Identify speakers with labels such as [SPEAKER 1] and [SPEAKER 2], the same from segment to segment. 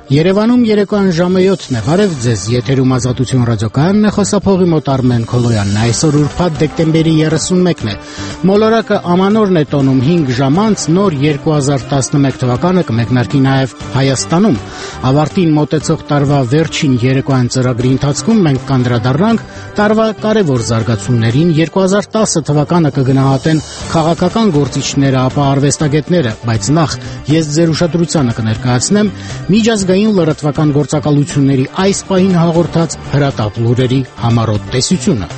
[SPEAKER 1] Երևանում երեկոյան ժամը 7-ն է, բարև ձեզ, եթերում Ազատություն ռադիոկայանն է, խոսափողի մոտ Արմեն Քոլոյանն է, այսօր ուրբաթ դեկտեմբերի 31-ն է, մոլորակը ամանորն է տոնում 5 ժամ անց, նոր 2011 թվականը կմեկնարկի նաև Հայաստանում, ավարտին մոտեցող տարվա վերջին երեկոյան ծրագրի ընթացքում մենք կանդրադառնանք տարվա կարևոր զարգացումներին, 2010 թվականը կգնահատեն քաղաքական գործիչները, ապա արվեստագետները, բայց նախ ես ձեր ուշադրությանը կներկայացնեմ միջազգային լրատվական գործակալությունների այս պահին հաղորդած հրատապ լուրերի համառոտ տեսությունը։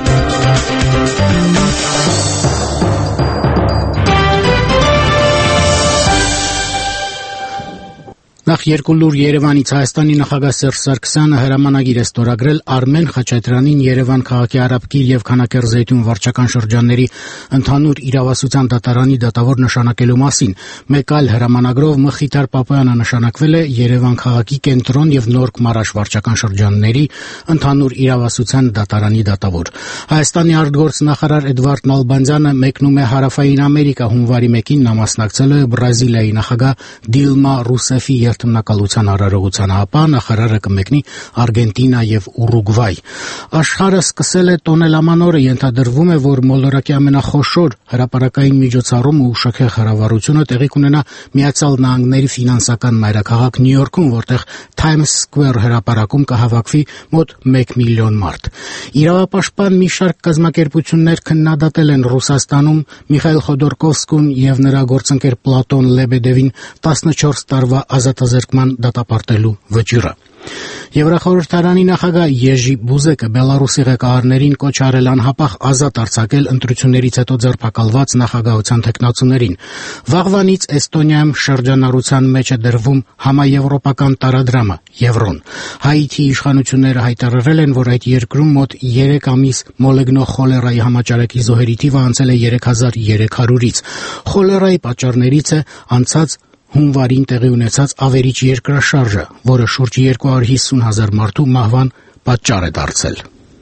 [SPEAKER 1] Նախ երկու լուր Երևանից Հայաստանի նախագահ Սերժ Սարգսյանը հրամանագիր է ստորագրել Արմեն Խաչատրյանին Երևան քաղաքի Արաբկիր եւ Քանաքեռ-Զեյթուն վարչական շրջանների ընդհանուր իրավասության դատարանի դատավոր նշանակելու մասին։ Մեկ այլ հրամանագրով Մխիթար Պապոյանը նշանակվել է Երևան քաղաքի Կենտրոն եւ Նորք Մարաշ վարչական շրջանների ընդհանուր իրավասության դատարանի դատավոր։ Հայաստանի արտգործնախարար Էդվարդ Նալբանդյանը մեկնում է Հարավային Ամերիկա հունվարի 1-ին նա մասնակցել է Բրազիլիայի նախագահ Դիլմա Ռուսեֆի տննակալության արարողությանը, ապա նախարարը կմեկնի Արգենտինա եւ Ուրուգվայ։ Աշխարհը սկսել է տոնել ամանորը, ենթադրվում է, որ մոլորակի ամենախոշոր հրապարակային միջոցառումը ու շքեղ հրավառությունը տեղի կունենա Միացյալ Նահանգների ֆինանսական մայրաքաղաք Նյու Յորքում, որտեղ Times Square հրապարակում կհավաքվի մոտ 1 միլիոն մարդ։ Իրավապաշտպան մի շարք կազմակերպություններ քննադատել են Ռուսաստանում Միխայիլ Խոդորկովսկուն եւ նրա գործընկեր Պլատոն Լեբեդևին 14 տարվա ազատազրկման դատապարտելու վճիռը։ Եվրախորհրդարանի նախագահ Եժի Բուզեկը Բելարուսի ղեկավարներին կոչ արել անհապաղ ազատ արձակել ընտրություններից հետո ձերբակալված նախագահության թեկնածուներին։ Վաղվանից Էստոնիայում շրջանառության մեջ է դրվում համաեվրոպական տարադրամը Եվրոն։ Հայիթի իշխանությունները հայտարարել են, որ այդ երկրում մոտ 3 ամիս մոլեգնող խոլերայի համաճարակի զոհերի թիվը անցել է 3300-ից։ Խոլերայի պատճառներից է անցած հունվարին տեղի ունեցած ավերիչ երկրաշարժը, որը շուրջ 250,000 մարդու մահվան պատճառ է դարձել։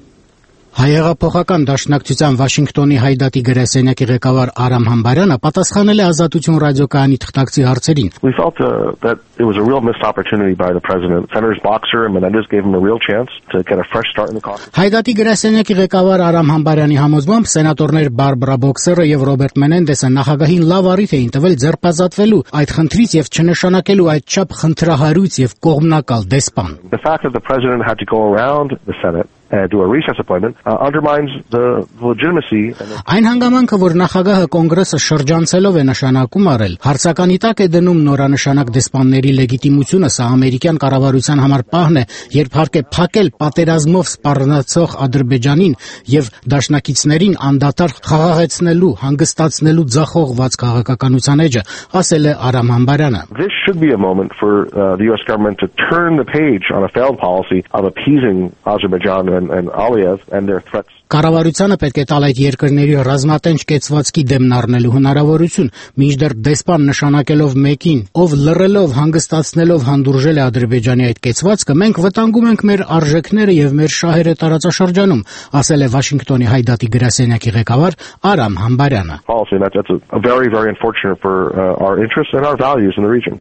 [SPEAKER 1] Հայեղափոխական դաշնակցության Վաշինգտոնի Հայդատի գրասենյակի ղեկավար Արամ Համբարյանը պատասխանել է Ազատություն ռադիոկայանի թղթակցի հարցերին։
[SPEAKER 2] We felt that it was a real missed opportunity by the president. Senators Boxer and Menendez gave him a real chance to get a fresh start in the caucus.
[SPEAKER 1] Հայդատի գրասենյակի ղեկավար Արամ Համբարյանի համոզմամբ սենատորներ Բարբարա Բոքսերը եւ Ռոբերտ Մենենդեսը նախագահին լավ առիթ էին տվել ձերբազատվելու այդ խնդրից եւ չնշանակելու այդչափ խնդրահարույց եւ կողմնակալ դեսպան։
[SPEAKER 2] The fact that the president had to go around the Senate and do a recess appointment undermines the legitimacy.
[SPEAKER 1] Այն հանգամանքը, որ նախագահը կոնգրեսը շրջանցելով է նշանակում արել, հարցականի տակ է դնում նորանշանակ դեսպանների լեգիտիմությունը, սա ամերիկյան կառավարության համար պահն է, երբ հարկ է փակել պատերազմով սպառնացող Ադրբեջանին եւ դաշնակիցներին անդադար խաղաղեցնելու, հանգստացնելու ձախողված քաղաքականության էջը, ասել է Արամ Համբարյանը։
[SPEAKER 2] This should be a moment for the US government to turn the page on a failed policy of appeasing Azerbaijan and Aliyev and their threats.
[SPEAKER 1] Կառավարությանը պետք է տալ այդ երկրների ռազմատենչ կեցվածքի դեմն առնելու հնարավորություն, մինչդեռ դեսպան նշանակելով մեկին, ով լռելով, հանգստացնելով հանդուրժել է Ադրբեջանի այդ կեցվածքը, մենք վտանգում ենք մեր արժեքները եւ մեր շահերը տարածաշրջանում, ասել է Վաշինգտոնի Հայդատի գրասենյակի ղեկավար Արամ Համբարյանը։
[SPEAKER 2] That's very, very unfortunate for our interests and our values in the region.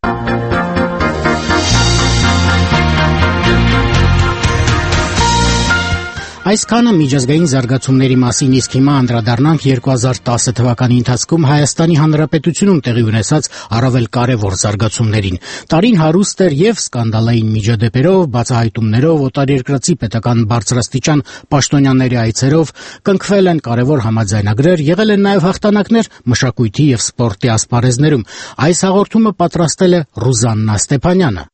[SPEAKER 1] Այսքանը միջազգային զարգացումների մասին, իսկ հիմա անդրադառնանք 2010 թվականի ընթացքում Հայաստանի Հանրապետությունում տեղի ունեցած առավել կարևոր զարգացումներին։ Տարին հարուստ էր եւ սկանդալային միջադեպերով, բացահայտումներով, օտարերկրացի պետական բարձրաստիճան պաշտոնյաների այցերով, կնքվել են կարևոր համաձայնագրեր, եղել են նաեւ հաղթանակներ մշակույթի եւ սպորտի ասպարեզներում։ Այս հաղորդումը պատրաստել է Ռուզաննա Ստեփանյանը։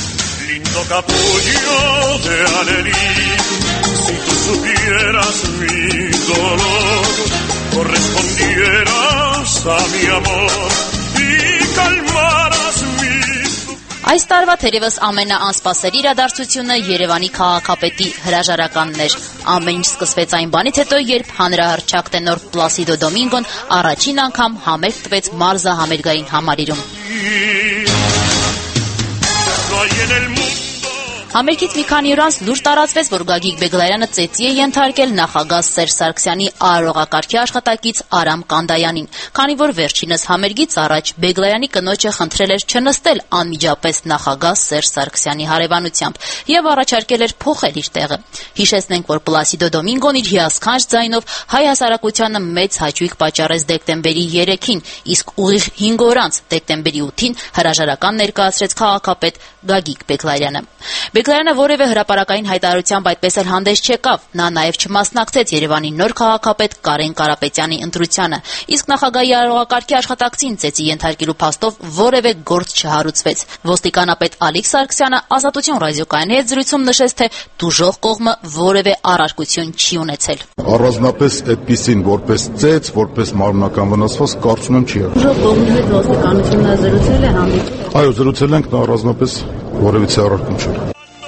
[SPEAKER 3] Si tú supieras mi dolor, correspondieras a mi amor y calmaras mi...
[SPEAKER 4] Այս տարվա թերևս ամենաանսպասելի իրադարձությունը Երևանի քաղաքապետի հրաժարականն էր։ Ամեն ինչ սկսվեց այն բանից հետո, երբ հանրահռչակ տենոր Պլասիդո Դոմինգոն առաջին անգամ համերգ տվեց մարզա համերգային համալիրում։ Համերգից մի քանի օր անց լուր տարածվեց, որ Գագիկ Բեգլարյանը ծեծի է ենթարկել նախագահ Սերժ Սարգսյանի արարողակարգի աշխատակից Արամ Կանդայանին, քանի որ վերջինս համերգից առաջ Բեգլարյանի կնոջը խնդրել էր չնստել անմիջապես նախագահ Սերժ Սարգսյանի հարևանությամբ եւ առաջարկել էր փոխել իր տեղը։ Հիշեցնենք, որ Պլասիդո Դոմինգոն իր հիասքանչ ձայնով հայ հասարակությանը մեծ հաճույք պատճառեց դեկտեմբերի 3-ին, իսկ ուղիղ 5 օր անց դեկտեմբերի 8-ին հրաժարական ներկայացրեց քաղաքապետ Գագիկ Բեգլարյանը։ Բեգլարյանը որևէ հրապարակային հայտարարությամբ այդպես էլ հանդես չեկավ, նա նաև չմասնակցեց Երևանի նոր քաղաքապետ Կարեն Կարապետյանի ընտրությանը, իսկ նախագահի արարողակարգի աշխատակցին ծեծի ենթարկելու փաստով որևէ գործ չհարուցվեց։ Ոստիկանապետ Ալիկ Սարգսյանը Ազատություն ռադիոկայանի հետ զրույցում նշեց, թե տուժող կողմը որևէ առարկություն չի ունեցել։
[SPEAKER 5] Առանձնապես այդպիսին որպես ծեծ, որպես մարմնական վնասված կարծում եմ չի եղել։
[SPEAKER 4] Տուժող կողմի հետ ոստիկանությունը զրուցել է հանդիպել։
[SPEAKER 5] Այո, զրուցել ենք, նա առանձնապես որևիցե առարկում չէ։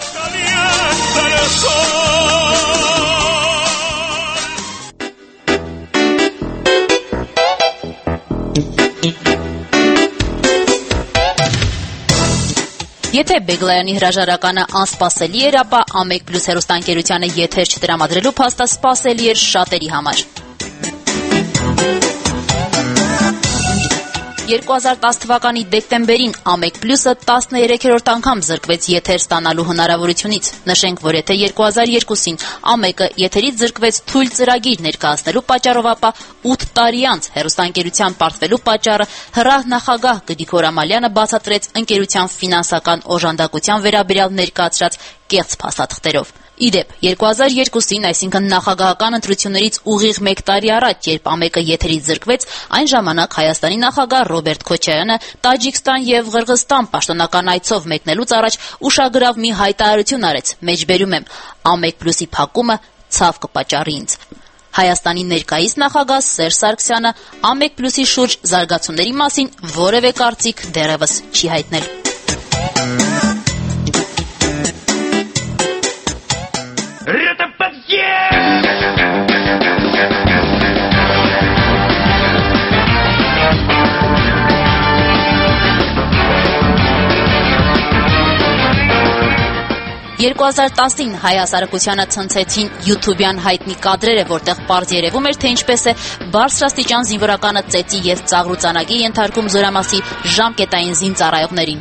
[SPEAKER 4] Եթե Բեգլարյանի հրաժարականը անսպասելի էր, ապա Ամեկ+ հեռուստաընկերությանը եթեր չտրամադրելու փաստը սպասելի էր շատերի համար։ 2010 թվականի դեկտեմբերին Ամեկ+-ը 13-րդ անգամ զրկվեց եթեր ստանալու հնարավորությունից։ Նշենք, որ եթե 2002-ին Ամեկը եթերից զրկվեց թույլ ծրագիր ներկայացնելու պատճառով, ապա 8 տարի անց հեռուստաընկերության պարտվելու պատճառը հրահ նախագահ Գդիկոր Ամալյանը բացատրեց ընկերության ֆինանսական օժանդակության վերաբերյալ ներկայացրած կեղծ փաստաթղթերով։ Իդեպ 2002-ին, այսինքն նախագահական ընտրություններից ուղիղ 1 տարի առաջ, երբ Ամեկը եթերից զրկվեց, այն ժամանակ Հայաստանի նախագահ Ռոբերտ Քոչարյանը Տաջիկստան եւ Ղրղստան պաշտոնական այցով մեկնելուց առաջ ուշագրավ մի հայտարարություն արեց. մեջբերում եմ, Ամեկ+-ի փակումը ցավ կպատճառի ինձ։ Հայաստանի ներկայիս նախագահ Սերժ Սարգսյանը Ամեկ+-ի շուրջ զարգացումների մասին որևէ կարծիք դեռևս չի հայտնել։ Եվ 2010-ին հայ հասարակությանը ցնցեցին յութուբյան հայտնի կադրերը, որտեղ պարզ երևում էր, թե ինչպես է բարձրաստիճան զինվորականը ծեծի եւ ծաղրուծանակի ենթարկում զորամասի ժամկետային զինծառայողներին։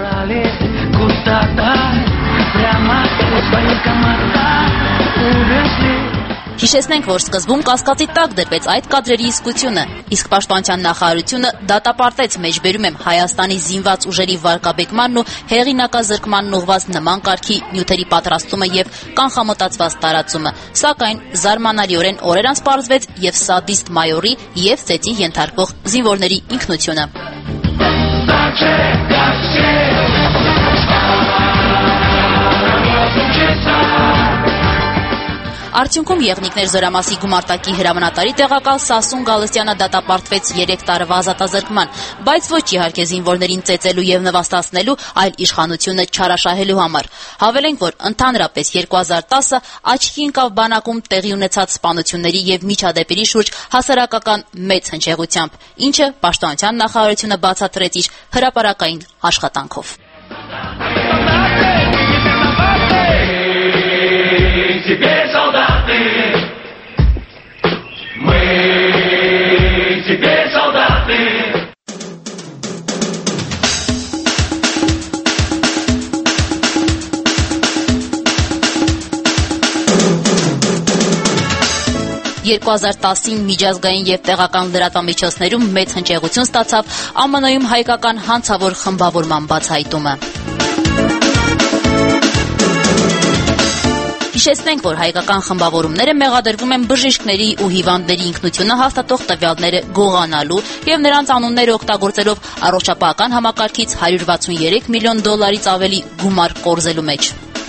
[SPEAKER 4] Հիշեցնենք, որ սկզբում կասկածի տակ դրվեց այդ կադրերի իսկությունը, իսկ Պաշտպանության նախարարությունը դատապարտեց, մեջբերում եմ, Հայաստանի զինված ուժերի վարկաբեկմանն ու հեղինակազրկմանն ուղղված նման կարգի նյութերի պատրաստումը եւ կանխամտածված տարածումը, սակայն զարմանալիորեն օրեր անց պարզվեց եւ սադիստ մայորի եւ ծեծի ենթարկվող զինվորների ինքնությունը։ Արդյունքում եղնիկներ զորամասի գումարտակի հրամանատարի տեղակալ Սասուն Գալստյանը դատապարտվեց 3 տարվա ազատազրկման, բայց ոչ իհարկե զինվորներին ծեծելու եւ նվաստացնելու, այլ իշխանությունը չարաշահելու համար։ Հավելենք, որ ընդհանրապես 2010-ը աչքի ընկավ բանակում տեղի ունեցած սպանությունների եւ միջադեպերի շուրջ հասարակական մեծ հնչեղությամբ, ինչը Պաշտպանության նախարարությունը բացատրեց իր հրապարակային աշխատանքով։ Եվ 2010-ին միջազգային եւ տեղական լրատվամիջոցներում մեծ հնչեղություն ստացավ ԱՄՆ-ում հայկական հանցավոր խմբավորման բացահայտումը։ Հիշեցնենք, որ հայկական խմբավորումները մեղադրվում են բժիշկների ու հիվանդների ինքնությունը հաստատող տվյալները գողանալու եւ նրանց անունները օգտագործելով առողջապահական համակարգից $163 միլիոն ավելի գումար կորզելու մեջ։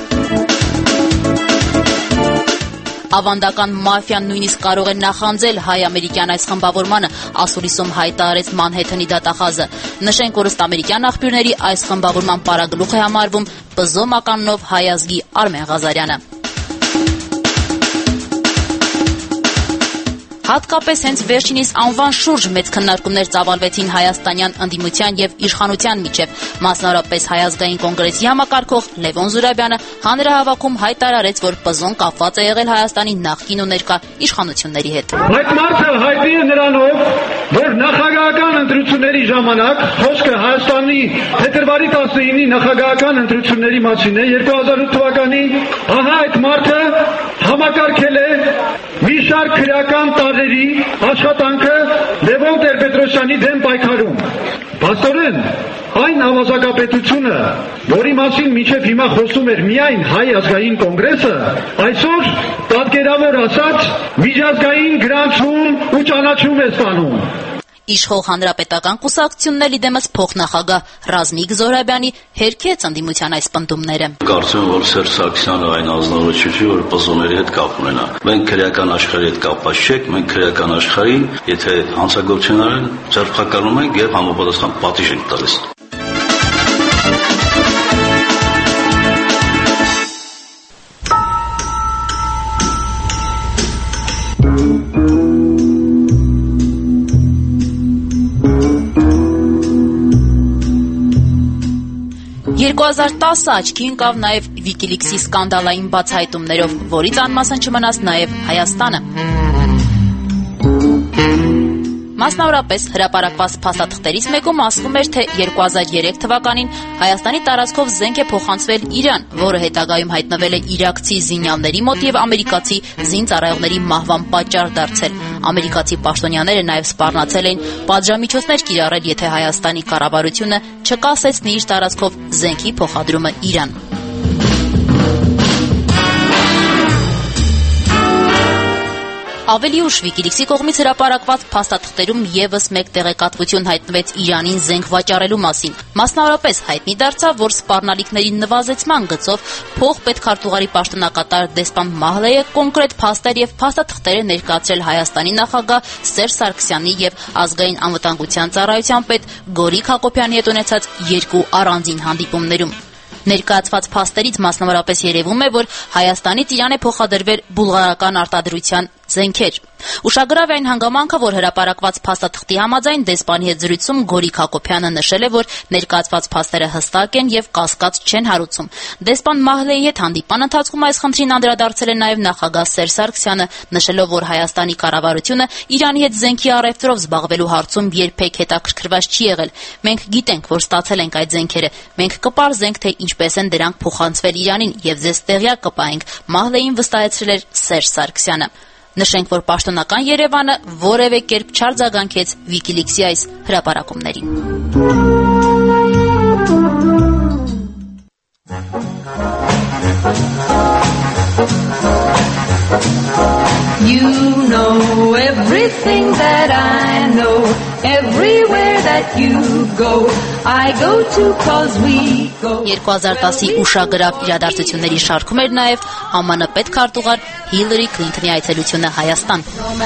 [SPEAKER 4] Ավանդական մաֆիան նույնիսկ կարող է նախանձել հայ-ամերիկյան այս խմբավորմանը, ասուլիսում հայտարարեց Մանհեթենի դատախազը։ Նշենք, որ ըստ ամերիկյան աղբյուրների այս խմբավորման պարագլուխ է համարվում ՊԶՈ մականունով հայ ազգի Արմեն Ղազարյանը։ Հատկապես հենց վերջինիս անվան շուրջ մեծ քննարկումներ ծավալվեցին հայաստանյան ընդդիմության եւ իշխանության միջև։ Մասնավորապես Հայ ազգային կոնգրեսի համակարգող Լևոն Զուրաբյանը հանրահավաքում հայտարարեց, որ ՊԶՕ-ն կապված է եղել Հայաստանի նախկին ու ներկա իշխանությունների հետ։
[SPEAKER 6] Այդ մարդը հայտնի է նրանով, որ նախագահական ընտրությունների ժամանակ խոսքը Հայաստանի փետրվարի 19-ի նախագահական ընտրությունների մասին է 2008 թվականի, ահա այդ մարդը համակարգել է մի շարք քրեական տարրերի աշխատանքը Լևոն Տեր-Պետրոսյանի դեմ պայքարում։ Փաստորեն, այն ավազակապետությունը, որի մասին մինչև հիմա խոսում էր միայն Հայ ազգային կոնգրեսը, այսօր պատկերավոր ասած միջազգային գրանցում ու ճանաչում է ստանում։
[SPEAKER 4] Իշխող հանրապետական կուսակցությունների դեմս փոխնախագահ Ռազմիկ Զոհրաբյանի հերքեց ընդդիմության այս պնդումները։
[SPEAKER 7] Կարծում եմ, որ Սերժ Սարգսյանը այն ազնվորը չի, որ ՊԶՕ-ների հետ կապ ունենա։ Մենք քրեական աշխարհի հետ կապված չենք, մենք քրեական աշխարհի, եթե հանցագործություններ են, ձերբակալում ենք եւ համապատասխան պատիժ ենք տալիս։
[SPEAKER 4] «2010» աչքի ընկավ նաև Wikileaks-ի սկանդալային բացահայտումներով, որից անմասն չմնաց նաև Հայաստանը։ Մասնավորապես հրապարակված փաստաթղթերից մեկում ասվում էր, թե 2003 թվականին Հայաստանի տարածքով զենք է փոխանցվել Իրան, որը հետագայում հայտնվել է իրաքցի զինյալների մոտ եւ ամերիկացի զինծառայողների մահվան պատճառ դարձել։ Ամերիկացի պաշտոնյաները նաև սպառնացել էին պատժամիջոցներ կիրառել, եթե Հայաստանի կառավարությունը չկասեցնի իր տարածքով զենքի փոխադրումը Իրան։ Ավելի ուշ Wikileaks-ի կողմից հրապարակված փաստաթղթերում եւս մեկ տեղեկատվություն հայտնվեց Իրանին զենք վաճառելու մասին։ Մասնավորապես հայտնի դարձավ, որ սպառնալիքների նվազեցման գծով փոխպետքարտուղարի պաշտոնակատար դեսպան Մահլեյը կոնկրետ փաստեր եւ փաստաթղթեր է ներկայացրել Հայաստանի նախագահ Սերժ Սարգսյանի եւ ազգային անվտանգության ծառայության պետ Գորիկ Հակոբյանի հետ ունեցած երկու առանձին հանդիպումներում։ Ներկայացված փաստերից մասնավորապես երևում է, որ Հայաստանից Իրան է փոխադրվել բուլղարական արտադրության զենքեր։ Ուշագրավ է այն հանգամանքը, որ հրապարակված փաստաթղթի համաձայն դեսպանի հետ զրույցում Գորիկ Հակոբյանը նշել է, որ ներկայացված փաստերը հստակ են եւ կասկած չեն հարուցում։ Դեսպան Մահլեի հետ հանդիպման ընթացքում այս խնդրին անդրադարձել է նաեւ նախագահ Սերժ Սարգսյանը, նշելով, որ Հայաստանի կառավարությունը Իրանի հետ զենքի առևտրով զբաղվելու հարցում երբեք հետաքրքրված չի եղել։ Մենք գիտենք, որ ստացել ենք այդ զենքերը։ Մենք կպարզենք, թե ինչպես են դրանք փոխանցվել Իրանին եւ ձեզ տեղյակ կպահենք, Մահլեին վստահեցրել էր Սերժ Սարգսյանը։ Նշենք, որ պաշտոնական Երևանը որևէ կերպ չարձագանքեց Wikileaks-ի այս հրապարակումներին։
[SPEAKER 8] You know everything that I know, everywhere that you go, I go to cause we go.
[SPEAKER 4] 2010-ի ուշագրավ իրադարձությունների շարքում էր նաև ԱՄՆ պետքարտուղար Հիլարի Քլինթոնի այցելությունը Հայաստան։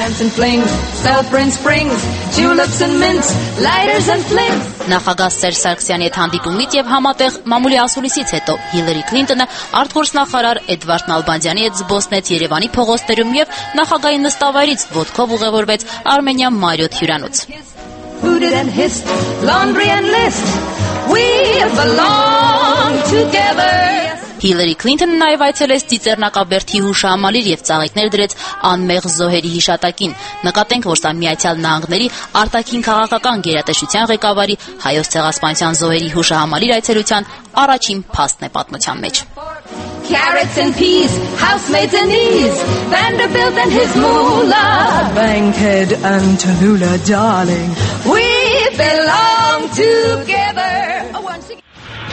[SPEAKER 4] Նախագահ Սերժ Սարգսյանի հետ հանդիպումից եւ համատեղ մամուլի ասուլիսից հետո Հիլարի Քլինտոնը արտգործնախարար Էդվարդ Նալբանդյանի հետ զբոսնեց Երևանի փողոցներում եւ նախագահի նստավայրից ոտքով ուղևորվեց Արմենիա Մարիոթ հյուրանոց։
[SPEAKER 8] Hooted and hissed, laundry and list, we belong together.
[SPEAKER 4] Հիլարի Քլինթոնը նաև այցելեց Ծիծեռնակաբերդի հուշահամալիր եւ ծաղիկներ դրեց անմեղ զոհերի հիշատակին։ Նկատենք, որ սա Միացյալ Նահանգների արտաքին քաղաքական գերատեսչության ղեկավարի հայոց ցեղասպանության զոհերի հուշահամալիր այցելության առաջին փաստն է պատմության մեջ։
[SPEAKER 8] Carrots and peas, housemaids and ease, Vanderbilt and his moolah, Bankhead and Tallulah, darling, we belong together. Once again.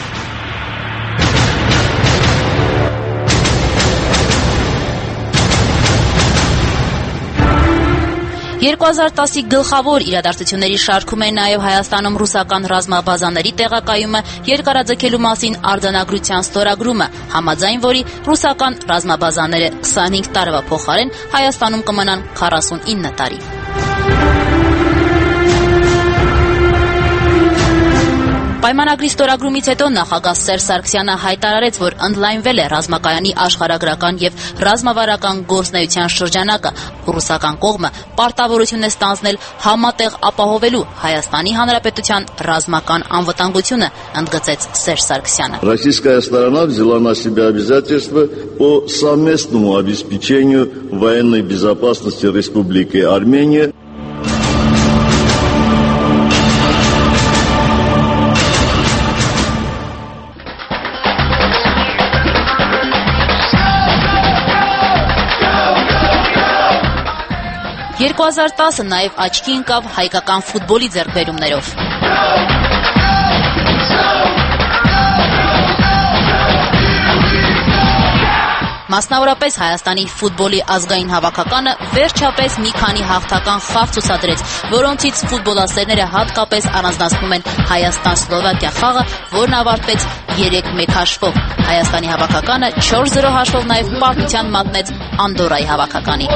[SPEAKER 4] 2010-ի գլխավոր իրադարձությունների շարքում է նաև Հայաստանում ռուսական ռազմաբազաների տեղակայումը երկարաձգելու մասին արձանագրության ստորագրումը, համաձայն որի ռուսական ռազմաբազաները 25 տարվա փոխարեն Հայաստանում կմնան 49 տարի։ Պայմանագրի ստորագրումից հետո նախագահ Սերժ Սարգսյանը հայտարարեց, որ ընդլայնվել է ռազմակայանի աշխարհագրական եւ ռազմավարական գործունեության շրջանակը։ Ռուսական կողմը պարտավորություն է ստանձնել համատեղ ապահովելու Հայաստանի Հանրապետության ռազմական անվտանգությունը, ընդգծեց Սերժ Սարգսյանը։
[SPEAKER 9] Российская сторона взяла на себя обязательства по совместному обеспечению военной безопасности Республики Армения.
[SPEAKER 4] «2010-ը նաև աչքի ընկավ հայկական ֆուտբոլի ձեռքբերումներով։ Մասնավորապես Հայաստանի ֆուտբոլի ազգային հավաքականը վերջապես մի քանի հաղթական խաղ ցուցադրեց, որոնցից ֆուտբոլասերները հատկապես առանձնացնում են Հայաստան-Սլովակիա խաղը, որն ավարտվեց 3-1 հաշվով։ Հայաստանի հավաքականը 4-0 հաշվով նաև պարտության մատնեց Անդորայի հավաքականին։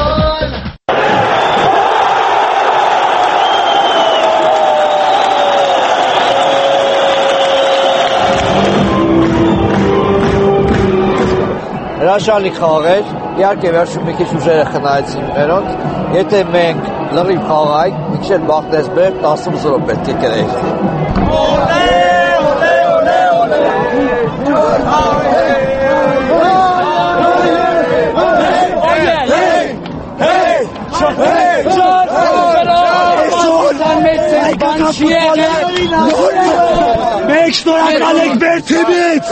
[SPEAKER 10] Հրաշալի խաղեր, իհարկե վերջում մի քիչ ուժերը խնայեցին մերոնք, եթե մենք լրիվ խաղայինք, մի քիչ բախտեսբեր 10-0 պետք է կրեինք։
[SPEAKER 11] Մենք շնորհակալ ենք մեր թիմից։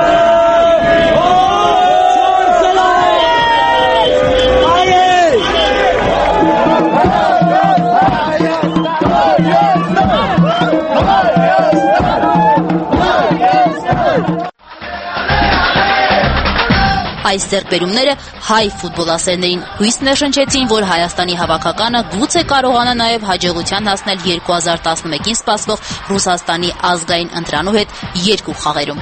[SPEAKER 4] Այս ձեռքբերումները հայ ֆուտբոլասերներին հույս ներշնչեցին, որ Հայաստանի հավաքականը գուցե կարողանա նաև հաջողության հասնել 2011-ին սպասվող Ռուսաստանի ազգային ընտրանու հետ 2 խաղերում։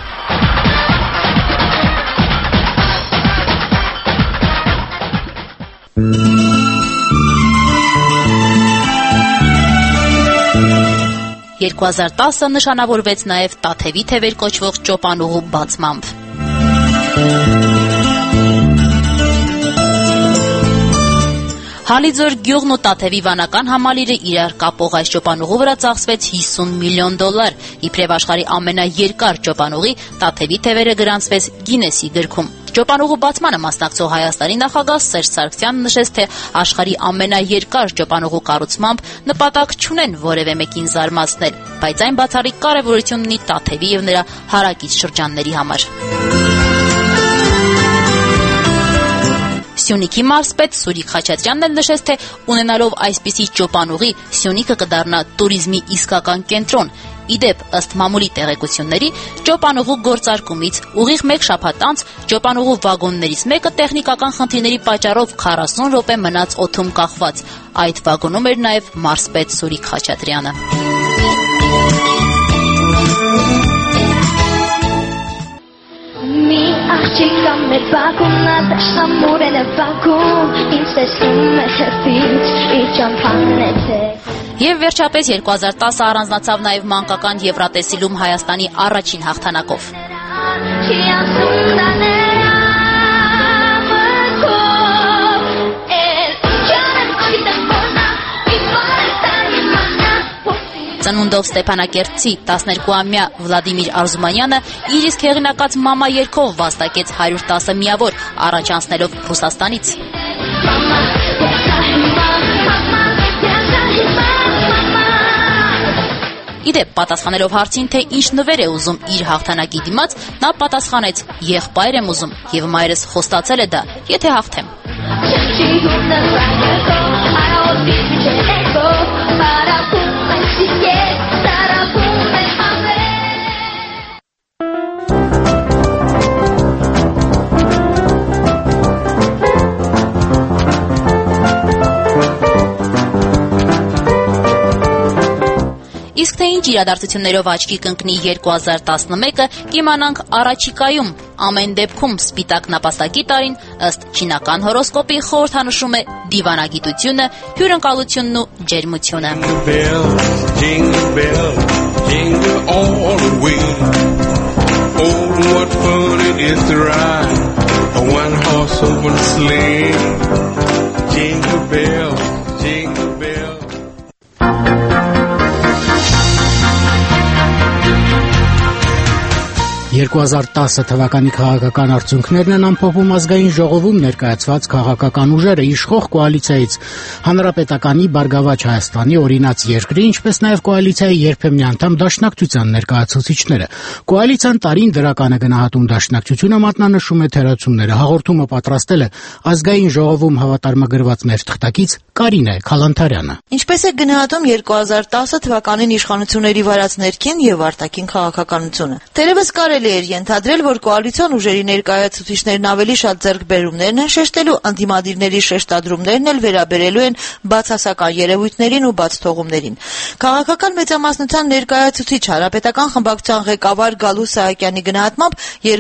[SPEAKER 4] «2010-ը նշանավորվեց նաև Տաթևի թևեր կոչվող ճոպանուղու բացմամբ։ Հալիձոր գյուղն ու Տաթևի վանական համալիրը իրար կապող այս ճոպանուղու վրա ծախսվեց $50 միլիոն։ Իբրև աշխարհի ամենաերկար ճոպանուղի Տաթևի թևերը գրանցվեց Գինեսի գրքում։ Ճոպանուղու բացմանը մասնակցող Հայաստանի նախագահ Սերժ Սարգսյանն նշեց, թե աշխարհի ամենաերկար ճոպանուղու կառուցմամբ նպատակ չունեն որևէ մեկին զարմացնել, բայց այն բացառիկ կարևորություն ունի Տաթևի եւ նրա հարակից շրջանների համար։ Սյունիքի մարզպետ Սուրիկ Խաչատրյանն էլ նշեց, թե ունենալով այսպիսի ճոպանուղի Սյունիքը կդառնա տուրիզմի իսկական կենտրոն։ Իդեպ, ըստ մամուլի տեղեկությունների, ճոպանուղու գործարկումից ուղիղ 1 շաբաթ անց ճոպանուղու վագոններից մեկը տեխնիկական խնդիրների պատճառով 40 րոպե մնաց օդում կախված։ Այդ վագոնում էր նաև մարզպետ Սուրիկ Խաչատրյանը։
[SPEAKER 12] Աղջիկ կամ մեր բակում նատաշամուր են է բակում ինձ տեսնում է թրվից իր ճամփանն է թե
[SPEAKER 4] Եվ վերջապես 2010-ը առանձնացավ նաև մանկական Եվրատեսիլում Հայաստանի առաջին հաղթանակով։ Ծնունդով Ստեփանակերտցի 12-ամյա Վլադիմիր Արզումանյանը իր իսկ հեղինակած մամա երգով վաստակեց 110 միավոր, առաջ անցնելով Ռուսաստանից։ Իդեպ, պատասխանելով հարցին, թե ինչ նվեր է ուզում իր հաղթանակի դիմաց, նա պատասխանեց. «Եղբայր եմ ուզում, եւ մայրս խոստացել է դա, եթե հաղթեմ»։ Իսկ թե ինչ իրադարձություններով աչքի կընկնի 2011-ը, կիմանանք առաջիկայում։ Ամեն դեպքում սպիտակ նապաստակի տարին, ըստ չինական հորոսկոպի, խորհրդանշում է դիվանագիտությունը, հյուրընկալությունն ու ջերմությունը։
[SPEAKER 1] 2010 թվականի քաղաքական արդյունքներն են ամփոփում ազգային ժողովում ներկայացված քաղաքական ուժերը իշխող կոալիցիայից Հանրապետականի Բարգավաճ Հայաստանի օրինաց երկրի, ինչպես նաև կոալիցիայի երբեմնի անդամ Դաշնակցության ներկայացուցիչները։ Կոալիցիան տարին դրական է գնահատում Դաշնակցությունը, մատնանշում է թերացումները։ Հաղորդումը պատրաստել է ազգային ժողովում հավատարմագրված մեր թղթակից Կարինե Քալանթարյանը։
[SPEAKER 13] Ինչպես է գնահատում 2010 թվականին իշխանությունների վարած ներքին եւ արտաքին քաղաքականությունը։ Թերևս կարելի էր ենթադրել, որ կոալիցիոն ուժերի ներկայացուցիչներն ավելի շատ ձեռքբերումներն են շեշտելու, անդիմադիրների շեշտադրումներն էլ վերաբերելու են բացասական երևույթներին ու բացթողումներին։ Քաղաքական մեծամասնության ներկայացուցիչ Հանրապետական խմբակցության ղեկավար Գալու Սահակյանի գնահատմամբ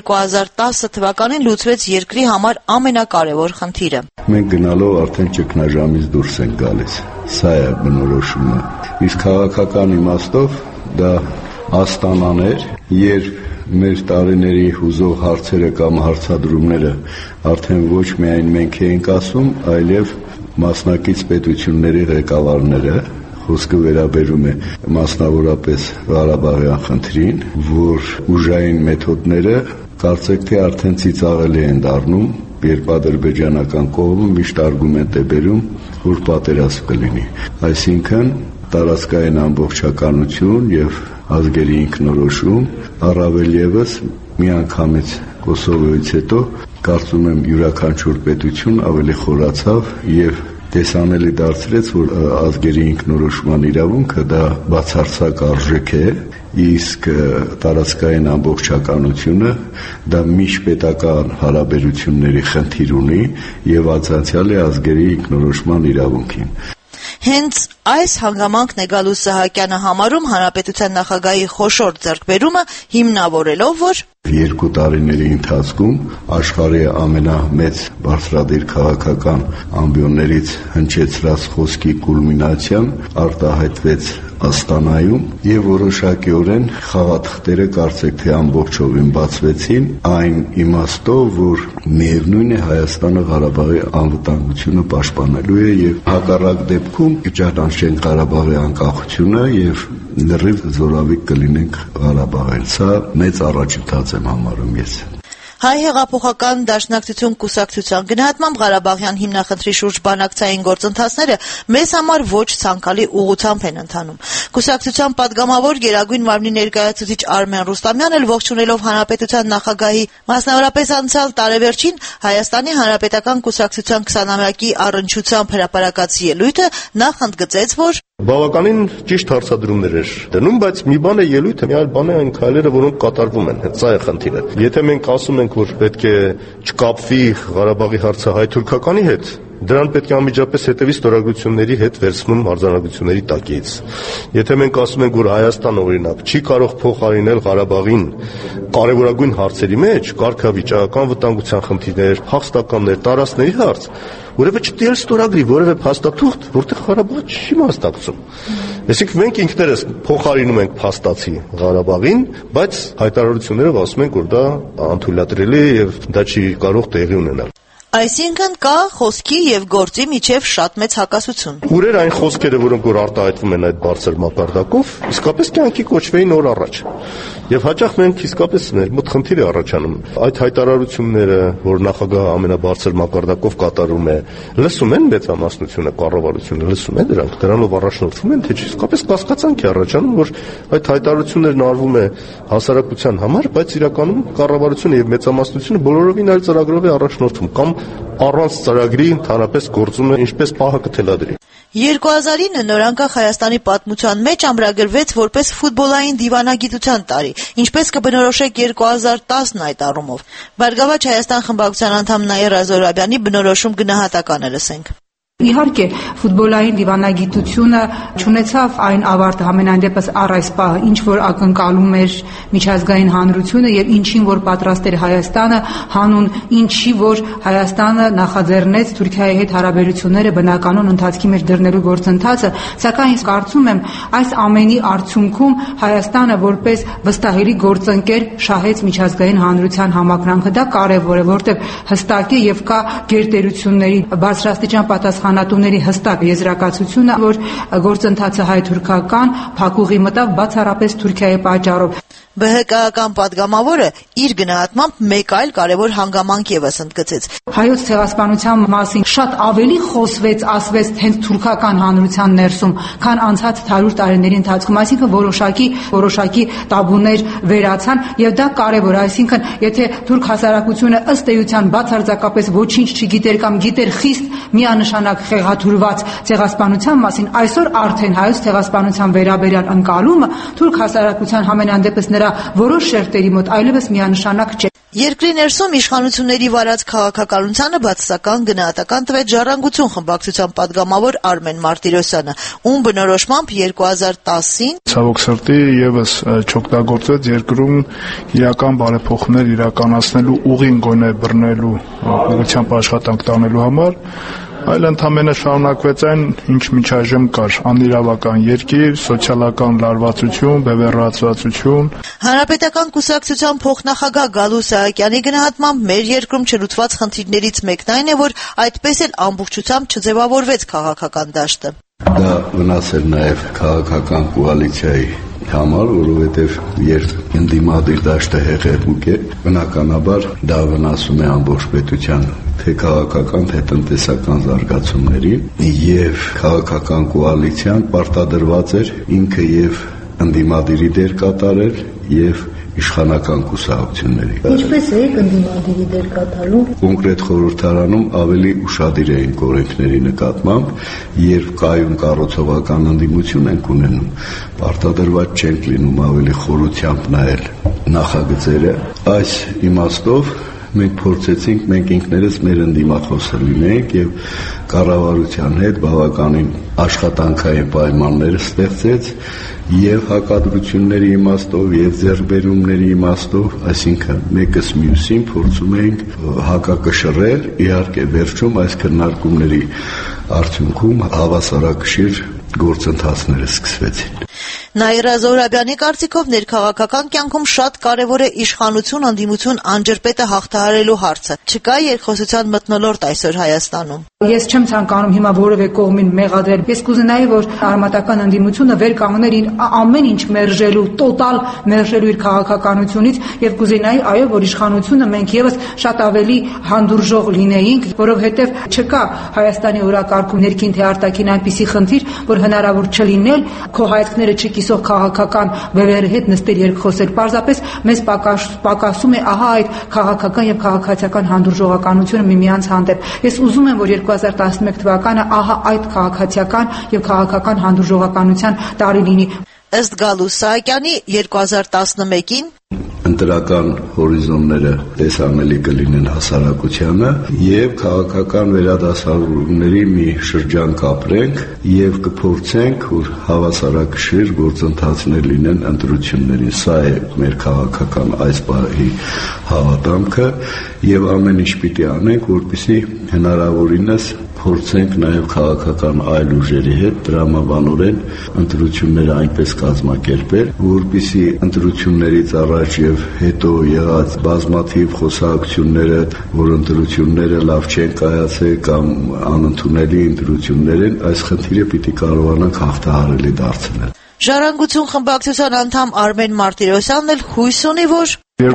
[SPEAKER 13] 2010 թվականին լուծվեց երկրի համար ամենակարևոր խնդիրը։
[SPEAKER 14] Մենք գնալով արդեն ճգնաժամից դուրս ենք գալիս։ Սա է բնորոշումը։ Իսկ քաղաքական իմաստով դա աստանան էր, երբ մեր տարիների հուզող հարցերը կամ հարցադրումները արդեն ոչ միայն մենք էինք ասում, այլև մասնակից պետությունների ղեկավարները, խոսքը վերաբերում է մասնավորապես Ղարաբաղյան խնդրին, որ ուժային մեթոդները կարծեք թե արդեն ծիծաղելի են դառնում, երբ ադրբեջանական կողմը միշտ արգումենտ է բերում, որ պատերազմ կլինի։ Այսինքն տարածքային ամբողջականություն եւ ազգերի ինքնորոշում, առավել եւս միանգամից Կոսովոյից հետո կարծում եմ յուրաքանչյուր պետություն ավելի խորացավ եւ տեսանելի դարձրեց, որ ազգերի ինքնորոշման իրավունքը դա բացարձակ արժեք է, իսկ տարածքային ամբողջականությունը դա միջպետական հարաբերությունների խնդիր ունի եւ արձանցյալ է ազգերի ինքնորոշման իրավունքին։
[SPEAKER 13] Հենց այս հանգամանքն է Գալու Սահակյանը համարում հանրապետության նախագահի խոշոր ձեռքբերումը, հիմնավորելով, որ
[SPEAKER 14] 2 տարիների ընթացքում աշխարհի ամենամեծ բարձրադիր քաղաքական ամբիոններից հնչեցրած խոսքի կուլմինացիան արտահայտվեց Աստանայում եւ որոշակիորեն խաղաթղթերը կարծեք թե ամբողջովին բացվեցին այն իմաստով, որ միևնույն է Հայաստանը Ղարաբաղի անվտանգությունը պաշտպանելու է եւ հակառակ դեպքում կճանաչեն Ղարաբաղի անկախությունը եւ լրիվ զորավիք կլինենք Ղարաբաղին։ Սա մեծ առաջընթաց եմ համարում ես։
[SPEAKER 13] Հայ հեղափոխական դաշնակցություն կուսակցության գնահատմամբ Ղարաբաղյան հիմնախնդրի շուրջ բանակցային գործընթացները մեզ համար ոչ ցանկալի ուղղությամբ են ընթանում։ Կուսակցության падգամավոր Գերագույն մարմնի ներկայացուցիչ Արմեն Ռուստամյանն էլ ողջունելով հանրապետության նախագահի, մասնավորապես անցյալ տարեվերջին Հայաստանի Հանրապետական կուսակցության 20-ամյակի առնչությամբ հրապարակած ելույթը նախ ընդգծեց, որ
[SPEAKER 15] բավականին ճիշտ հարցադրումներ էր դնում, բայց մի բան է ելույթը, մի այլ բան է այն քայլերը, որոնք կատարվում են։ Հենց սա է խնդիրը։ Եթե մենք ասում ենք, որ պետք է չկապվի Ղարաբաղի հարցը հայ-թուրքականի հետ, դրան պետք է անմիջապես հետևի ստորագրությունների հետ վերցնում արձանագրությունների տակից։ Եթե մենք ասում ենք, որ Հայաստանը օրինակ չի կարող փոխարինել Ղարաբաղին կարևորագույն հարցերի մեջ, կարգավիճակական վտանգության խնդիրներ, հաղթականներ, տարածքների հարց, որևէ չտիրել ստորագրի, որևէ փաստաթուղթ, որտեղ Ղարաբաղը չի մասնակցում։ Այսինքն մենք ինքներս փոխարինում ենք փաստացի Ղարաբաղին, բայց հայտարարություններով ասում ենք, որ դա անթույլատրելի է եւ դա չի կարող տեղի ունենալ։
[SPEAKER 13] Այսինքն կա խոսքի եւ գործի միջև շատ մեծ հակասություն։
[SPEAKER 15] Ուրեր այն խոսքերը, որոնք որ արտահայտվում են այդ բարձր մակարդակով, իսկապես կյանքի կոչվեին օր առաջ։ Եվ հաճախ մենք իսկապես մեր մոտ խնդիր է առաջանում։ Այդ հայտարարությունները, որ նախագահը ամենաբարձր մակարդակով կատարում է, լսում են մեծամասնությունը, կառավարությունը լսում է դրանք, դրանով առաջնորդվում են, թե իսկապես կասկածանք է առաջանում, որ այդ հայտարարություններն արվում է հասարակության համար, բայց իրականում կառավարությունը եւ մեծամասնությունը բոլորովին այլ ծրագրով է առաջնորդվում կամ առանց ծրագրի ընդհանրապես գործում է ինչպես պահը կթելադրի։
[SPEAKER 13] 2009 նորանկախ Հայաստանի պատմության մեջ ամրագրվեց որպես ֆուտբոլային դիվանագիտության տարի, ինչպես կբնորոշեք 2010-ն այդ առումով։ Բարգավաճ Հայաստան խմբակցության անդամ Նաիրա Զորաբյանի բնորոշում գնահատականը լսենք։
[SPEAKER 16] Իհարկե, ֆուտբոլային դիվանագիտությունը չունեցավ այն ավարտը համենայն դեպս առ այս պահը, ինչ որ ակնկալում էր միջազգային հանրությունը եւ ինչին որ պատրաստ էր Հայաստանը, հանուն ինչի որ Հայաստանը նախաձեռնեց Թուրքիայի հետ հարաբերությունները բնականon ընթացքի մեջ դրնելու գործընթացը, սակայն ես կարծում եմ այս ամենի արդյունքում Հայաստանը որպես վստահելի գործընկեր շահեց միջազգային հանրության համակրանքը։ Դա կարեւոր է, որտեղ հստակ է եւ կա գերտերությունների բարձրաստիճան պատասխանատուների հստակ եզրակացությունը, որ գործընթացը հայ-թուրքական փակուղի մտավ բացառապես Թուրքիայի պատճառով։
[SPEAKER 13] ԲՀԿ-ական պատգամավորը իր գնահատմամբ մեկ այլ կարևոր հանգամանք ևս ընդգծեց.
[SPEAKER 16] Հայոց ցեղասպանության մասին շատ ավելի խոսվեց, ասվեց հենց թուրքական հանրության ներսում, քան անցած 100 տարիների ընթացքում, այսինքն որոշակի տաբուներ վերացան եւ դա կարևոր, այսինքն եթե թուրք հասարակությունը ըստ էության բացարձակապես ոչինչ չգիտեր կամ գիտեր խիստ միանշանակ խեղաթյուրված ցեղասպանության մասին, այսօր արդեն հայոց ցեղասպանության վերաբերյալ ընկալումը թուրք հասարակության համենայն դեպս նրա որոշ շերտերի մոտ այլևս միանշանակ չէ.
[SPEAKER 13] Երկրի ներսում իշխանությունների վարած քաղաքականությանը բացասական գնահատական տվեց Ժառանգություն խմբակցության պատգամավոր Արմեն Մարտիրոսյանը, ում բնորոշմամբ 2010-ին
[SPEAKER 17] ցավոք սրտի եւս չօգտագործեց երկրում իրական բարեփոխումներ իրականացնելու ուղին գոնե բռնելու ուղղությամբ աշխատանք տանելու համար, այլ ընդամենը շարունակվեց այն, ինչ մինչ այժմ կար՝ անիրավական երկիր, սոցիալական լարվածություն, բևեռացվածություն։
[SPEAKER 13] Հանրապետական կուսակցության փոխնախագահ Գալու Սահակյանի գնահատմամբ մեր երկրում չլուծված խնդիրներից մեկն այն է, որ այդպես էլ ամբողջությամբ չձևավորվեց քաղաքական դաշտը։
[SPEAKER 14] Դա վնաս էր նաև քաղաքական կոալիցիայի համար, որովհետև երբ ընդդիմադիր դաշտը հեղեղուկ է, բնականաբար դա վնասում է ամբողջ պետության թե քաղաքական, թե տնտեսական զարգացումներին, եւ քաղաքական կոալիցիան պարտադրված էր ինքը եւ ընդդիմադիրի դեր կատարել եւ իշխանական կուսակցությունների։
[SPEAKER 18] Ինչպես է ընդդիմադիրի դեր կատարում։
[SPEAKER 14] Կոնկրետ խորհրդարանում ավելի ուշադիր էին օրենքների նկատմամբ, երբ կայուն կառուցողական ընդդիմություն ենք ունենում, պարտադրված չենք լինում ավելի խորությամբ նայել նախագծերը։ Այս իմաստով մենք փորձեցինք մենք ինքներս մեր ընդդիմախոսը լինենք եւ կառավարության հետ բավականին աշխատանքային պայմաններ ստեղծեց եւ հակադրությունների իմաստով եւ ձեռքբերումների իմաստով, այսինքն մեկս մյուսին փորձում ենք հակակշռել, իհարկե վերջում այս քննարկումների արդյունքում հավասարակշիռ գործընթացները սկսվեցին։
[SPEAKER 13] Նաիրա Զոհրաբյանի կարծիքով ներքաղաքական կյանքում շատ կարևոր է իշխանություն-ընդդիմություն անջրպետը հաղթահարելու հարցը։ Չկա երկխոսության մթնոլորտ այսօր Հայաստանում։
[SPEAKER 16] Ես չեմ ցանկանում հիմա որևէ կողմին մեղադրել։ Ես կուզենայի, որ արմատական ընդդիմությունը վեր կանգներ ամեն ինչ մերժելու, տոտալ մերժելու իր քաղաքականությունից եւ կուզենայի, այո, որ իշխանությունը մենք եւս շատ ավելի հանդուրժող լինեինք, որովհետեւ չկա Հայաստանի օրակարգում ներքին թե արտաքին այնպիսի խնդիր, որ հնարավոր չլինել քո հայացքները չկիսող քաղաքական բևերի հետ նստել երկխոսել։ Պարզապես մեզ պակասում է ահա այդ քաղաքական եւ քաղաքացիական հանդուրժողականությունը միմյանց հանդեպ։ Ես ուզում եմ, որ 2011 թվականը ահա այդ քաղաքացիական եւ քաղաքական հանդուրժողականության տարի լինի։
[SPEAKER 13] Ըստ Գալու Սահակյանի 2011-ին
[SPEAKER 14] ընտրական հորիզոնները տեսանելի կլինեն հասարակությանը եւ քաղաքական վերադասավորումների մի շրջան կապրենք եւ կփորձենք, որ հավասարակշիռ գործընթացներ լինեն ընտրություններին։ Սա է մեր քաղաքական այս պահի հավատամքը եւ ամեն ինչ պիտի անենք, որպեսզի հնարավորինս փորձենք նաև քաղաքական այլ ուժերի հետ տրամաբանորեն ընտրությունները այնպես կազմակերպել, որպեսզի ընտրություններից առաջ եւ հետո եղած բազմաթիվ խոսակցությունները, որ ընտրությունները լավ չեն կայացել կամ անընդունելի ընտրություններ են, այս խնդիրը պիտի կարողանանք հաղթահարելի դարձնել։
[SPEAKER 13] Ժառանգություն խմբակցության անդամ Արմեն Մարտիրոսյանն էլ հույս ունի, որ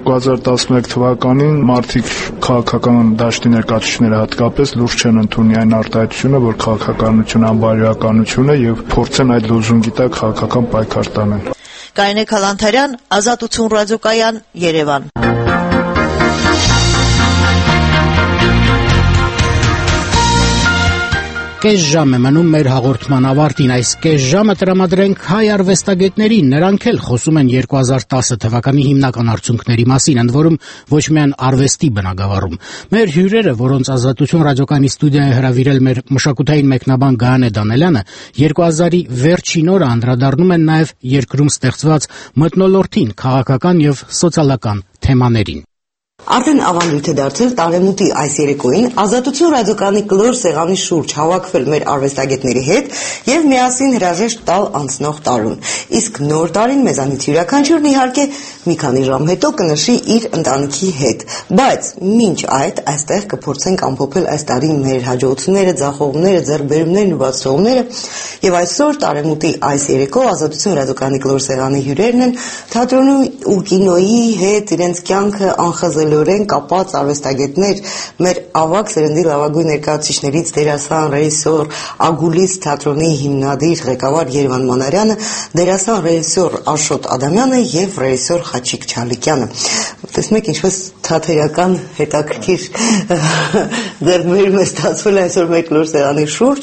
[SPEAKER 17] 2011 թվականին մարդիկ քաղաքական դաշտի ներկայացուցիչները հատկապես լուրջ չեն ընդունի այն արտահայտությունը, որ քաղաքականությունը անբարոյականություն է եւ փորձեն այդ լոզունգի տակ քաղաքական պայքար տանել։
[SPEAKER 13] Կարինե Քալանթարյան, Ազատություն ռադիոկայան, Երևան։
[SPEAKER 1] Կես ժամ է մնում մեր հաղորդման ավարտին, այս կես ժամը տրամադրենք հայ արվեստագետներին, նրանք էլ խոսում են 2010 թվականի հիմնական արդյունքների մասին, ընդ որում ոչ միայն արվեստի բնագավառում։ Մեր հյուրերը, որոնց Ազատություն ռադիոկայանի ստուդիա է հրավիրել մեր մշակութային մեկնաբան Գայանե Դանելյանը, 2000-ի վերջին օրը անդրադառնում են նաև երկրում ստեղծված մթնոլորտին, քաղաքական եւ սոցիալական թեմաներին։
[SPEAKER 19] Արդեն ավանդույթ է դարձել տարեմուտի այս երեկոյին Ազատություն ռադիոկայանի կլոր սեղանի շուրջ հավաքվել մեր արվեստագետների հետ եւ միասին հրաժեշտ տալ անցնող տարուն։ Իսկ նոր տարին մեզանից յուրաքանչյուրն իհարկե մի քանի ժամ հետո կնշի իր ընտանիքի հետ։ Բայց մինչ այդ այստեղ կփորձենք ամփոփել այս տարի մեր հաջողությունները, ձախողումները, ձեռքբերումներն ու բացառումները եւ այսօր տարեմուտի այս երեկո Ազատություն ռադիոկայանի կլոր սեղանի հյուրերն են թատրոնի ու կինոյի հետ իրենց կյանքը անխզելորեն կապած արվեստագետներ, մեր ավագ սերնդի լավագույն ներկայացուցիչներից դերասան, ռեժիսոր, Ագուլից թատրոնի հիմնադիր ղեկավար Երևան Մանարյանը, դերասան ռեժիսոր Աշոտ Ադամյանը եւ ռեժիսոր Խաչիկ Չալիկյանը։ Տեսնում եք ինչպես թատերական հետաքրքիր ձեռքբերում է ստացվել այսօր մեկ լուր սեղանի շուրջ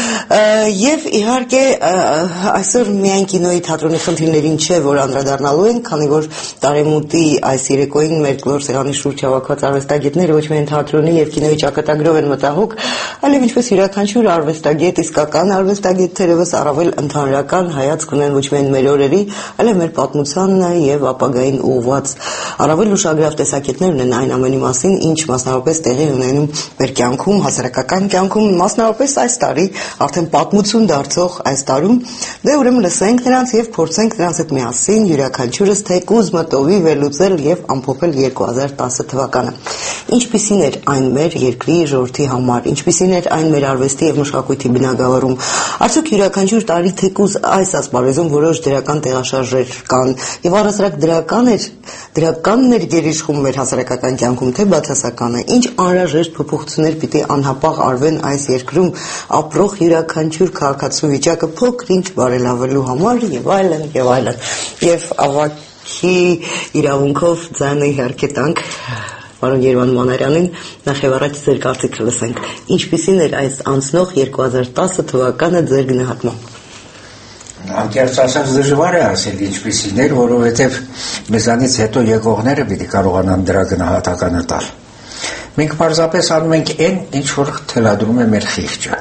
[SPEAKER 19] եւ իհարկե այսօր միայն կինոյի թատրոնի խնդիրներին չէ որ անդրադառնալու են, քանի որ Տարեմուտի այս երեկոյին մեր լուր սեղանի շուրջ հավաքված արվեստագետները ոչ միայն թատրոնի եւ կինոյի ճակատագրով են մտահոգ, այլև ինչպես յուրաքանչյուր արվեստագետ, իսկական արվեստագետ թերևս առավել ընդհանրական հայացք ունեն ոչ միայն մեր օրերի, այլև մեր պատմության եւ ապագային ուղղված առավել ուշագրավ տեսակետներ ունեն այն ամենի մասին, ինչ մասնավորապես տեղի ունենում մեր կյանքում, հասարակական կյանքում, մասնավորապես այս տարի արդեն պատմություն դարձող այս տարում, դե ուրեմն լսենք նրանց եւ փորձենք նրանց հետ միասին յուրաքանչյուրս թեկուզ մտովի վերլուծել եւ ամփոփել 2010 թվականը։ Ինչպիսին էր այն մեր երկրի ժողովրդի համար, ինչպիսին էր այն մեր արվեստի եւ մշակույթի բնագավառում։ Արդյոք յուրաքանչյուր տարի թեկուզ այս ասպարեզում որոշ դրական տեղաշարժեր կան եւ առասարակ դրականն էր գերիշխում մեր հասարակական կյանքում, թե բացասականը, ինչ անհրաժեշտ փոփոխություններ պիտի անհապաղ արվեն այս երկրում ապրող յուրաքանչյուր քաղաքացու վիճակը փոքր-ինչ բարելավելու համար եւ այլն եւ այլն։ Եվ ավակի իրավունքով ձայնը իհարկե տանք պարոն Երևան Մանարյանին, նախ եւ առաջ ձեր կարծիքը լսենք։ Ինչպիսին էր այս անցնող 2010 թվականը ձեր գնահատմամբ։
[SPEAKER 20] Անկեղծ ասած դժվար է ասել ինչպիսին էր, որովհետև մեզանից հետո եկողները պիտի կարողանան դրա գնահատականը տալ։ Մենք պարզապես անում ենք այն, ինչ որ թելադրում է մեր խիղճը,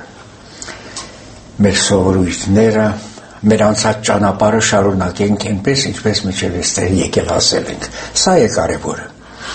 [SPEAKER 20] մեր սովորույթները, մեր անցած ճանապարհը շարունակենք այնպես, ինչպես մինչև այստեղ եկել հասել ենք։ Սա է կարևորը։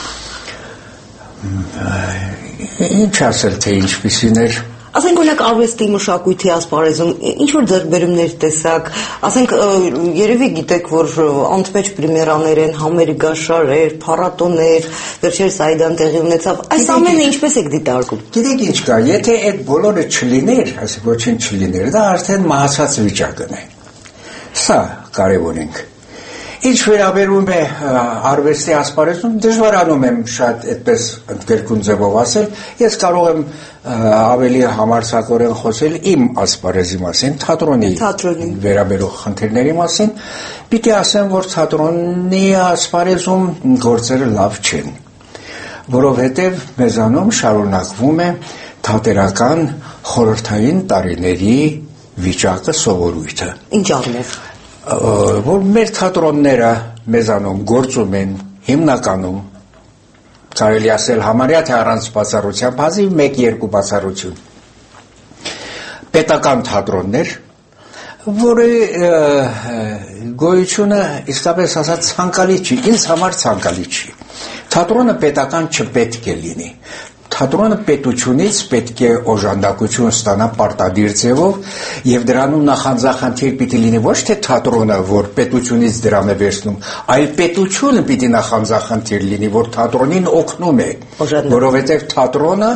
[SPEAKER 20] Ինչ ասել, թե ինչպիսին էր։
[SPEAKER 19] Ասենք օրինակ արվեստի մշակույթի ասպարեզում ինչ որ ձեռքբերումներ տեսակ, ասենք երևի գիտեք, որ անտմեջ պրեմիերաներ են, համերգաշարեր, փառատոներ, վերջերս Այդան տեղի ունեցավ, այս ամենը ինչպես եք դիտարկում։
[SPEAKER 20] Գիտեք ինչ կա, եթե այդ բոլորը չլիներ, ասենք ոչինչ չլիներ, դա արդեն մահացած վիճակն է։ Սա կարևորենք։ Ինչ վերաբերում է արվեստի ասպարեզում, դժվարանում եմ շատ այդպես ընդգրկուն ձևով ասել, ես կարող եմ ավելի համարձակորեն խոսել իմ ասպարեզի մասին, թատրոնի վերաբերող խնդիրների մասին, պիտի ասեմ, որ թատրոնի ասպարեզում գործերը լավ չեն, որովհետև մեզանում շարունակվում է թատերական խորհրդային տարիների վիճակը, սովորույթը։ Ինչ առնով։ Որ մեր թատրոնները մեզանում գործում են հիմնականում, կարելի ասել համարյա թե առանց բացառության, բազիվ 1-2 բացառություն, պետական թատրոններ, որի գոյությունը իսկապես ասած ցանկալի չի, ինձ համար ցանկալի չի։ Թատրոնը պետական չպետք է լինի։ Թատրոնը պետությունից պետք է օժանդակություն ստանա պարտադիր ձևով եւ դրանում նախանձախնդիր պիտի լինի ոչ թե թատրոնը, որ պետությունից դրան է վերցնում, այլ պետությունը պիտի նախանձախնդիր լինի, որ թատրոնին օգնում է, որովհետեւ թատրոնը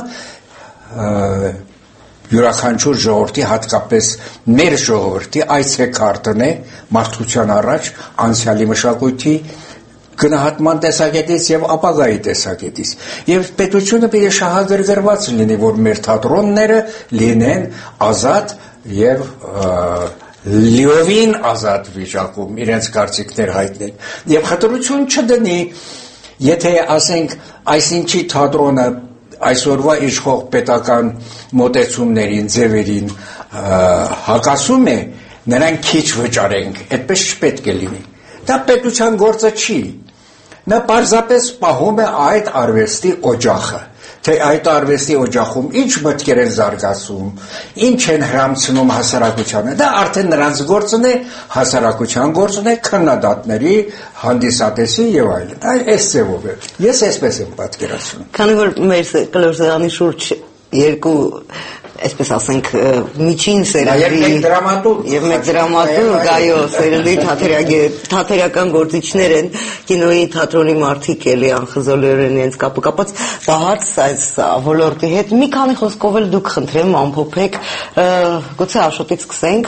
[SPEAKER 20] յուրաքանչյուր ժողովրդի, հատկապես մեր ժողովրդի այցեքարտն է մարդկության առաջ անցյալի մշակույթի գնահատման տեսակետից եւ ապագայի տեսակետից եւ պետությունը պիտի շահագրգռված լինի, որ մեր թատրոնները լինեն ազատ եւ լիովին ազատ վիճակում իրենց կարծիքներ հայտնել եւ խտրություն չդնի, եթե ասենք այսինչի թատրոնը այսօրվա իշխող պետական մոտեցումներին, ձևերին հակասում է, նրան քիչ վճարենք, այդպես չպետք է լինի։ Դա պետության գործը չի։ Նա պարզապես պահում է այդ արվեստի օջախը, թե այդ արվեստի օջախում ինչ մտքեր են զարգացում, ինչ են հրամցնում հասարակությանը, դա արդեն նրանց գործն է, հասարակության գործն է, քննադատների, հանդիսատեսի եւ այլն։ Այս ձևով է։ Ես այսպես եմ պատկերացնում։
[SPEAKER 19] Քանի որ մեր կլոր սեղանի շուրջ երկու այսպես ասենք միջին սերնդի եւ մեկ դրամատուրգ, այո, սերնդի թատերական գործիչներ են, կինոյի թատրոնի մարդիկ էլի անխզորորեն իրենց կապը կապած, դա հարց այս ոլորտի հետ մի քանի խոսքով էլ դուք խնդրեմ ամփոփեք, գուցե Աշոտից սկսենք,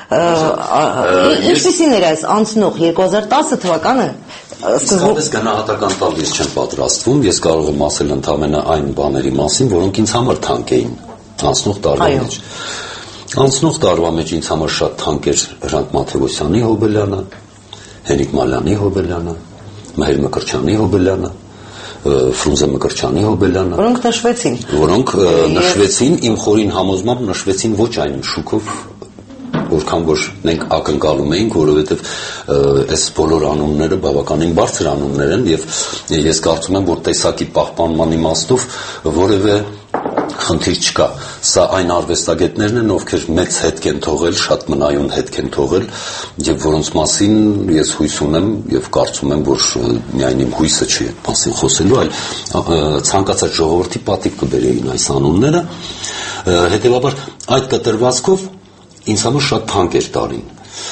[SPEAKER 19] ինչպիսին էր այս անցնող 2010 թվականը?
[SPEAKER 21] Իսկապես գնահատական տալ ես չեմ պատրաստվում, ես կարող եմ ասել ընդամենը այն բաների մասին, որոնք ինձ համար թանկ էին անցնող տարվա մեջ։ Անցնող տարվա մեջ ինձ համար շատ թանկ էր Հրանտ Մաթևոսյանի Հոբելյանը, Հենրիկ Մալյանի Հոբելյանը, Մհեր Մկրտչյանի Հոբելյանը, Ֆրունզե Մկրտչյանի Հոբելյանը, որոնք նշվեցին իմ խորին համոզմամբ նշվեցին ոչ այն շուկով, որքան որ մենք ակնկալում էինք, որովհետև այս բոլոր անունները բավականին բարձր անուններ են եւ ես կարծում եմ, որ տեսակի պահպանման իմաստով որևէ խնդիր չկա։ Սա այն արվեստագետներն են, ովքեր մեծ հետք են թողել, շատ մնայուն հետք են թողել եւ որոնց մասին ես հույս ունեմ եւ կարծում եմ, որ միայն իմ հույսը չի այդ մասին խոսելու, այլ ցանկացած ժողովրդի պատիվ կբերեին այս անունները։ Հետեւաբար այդ կտրվածքով ինձ համար շատ թանկ էր տարին։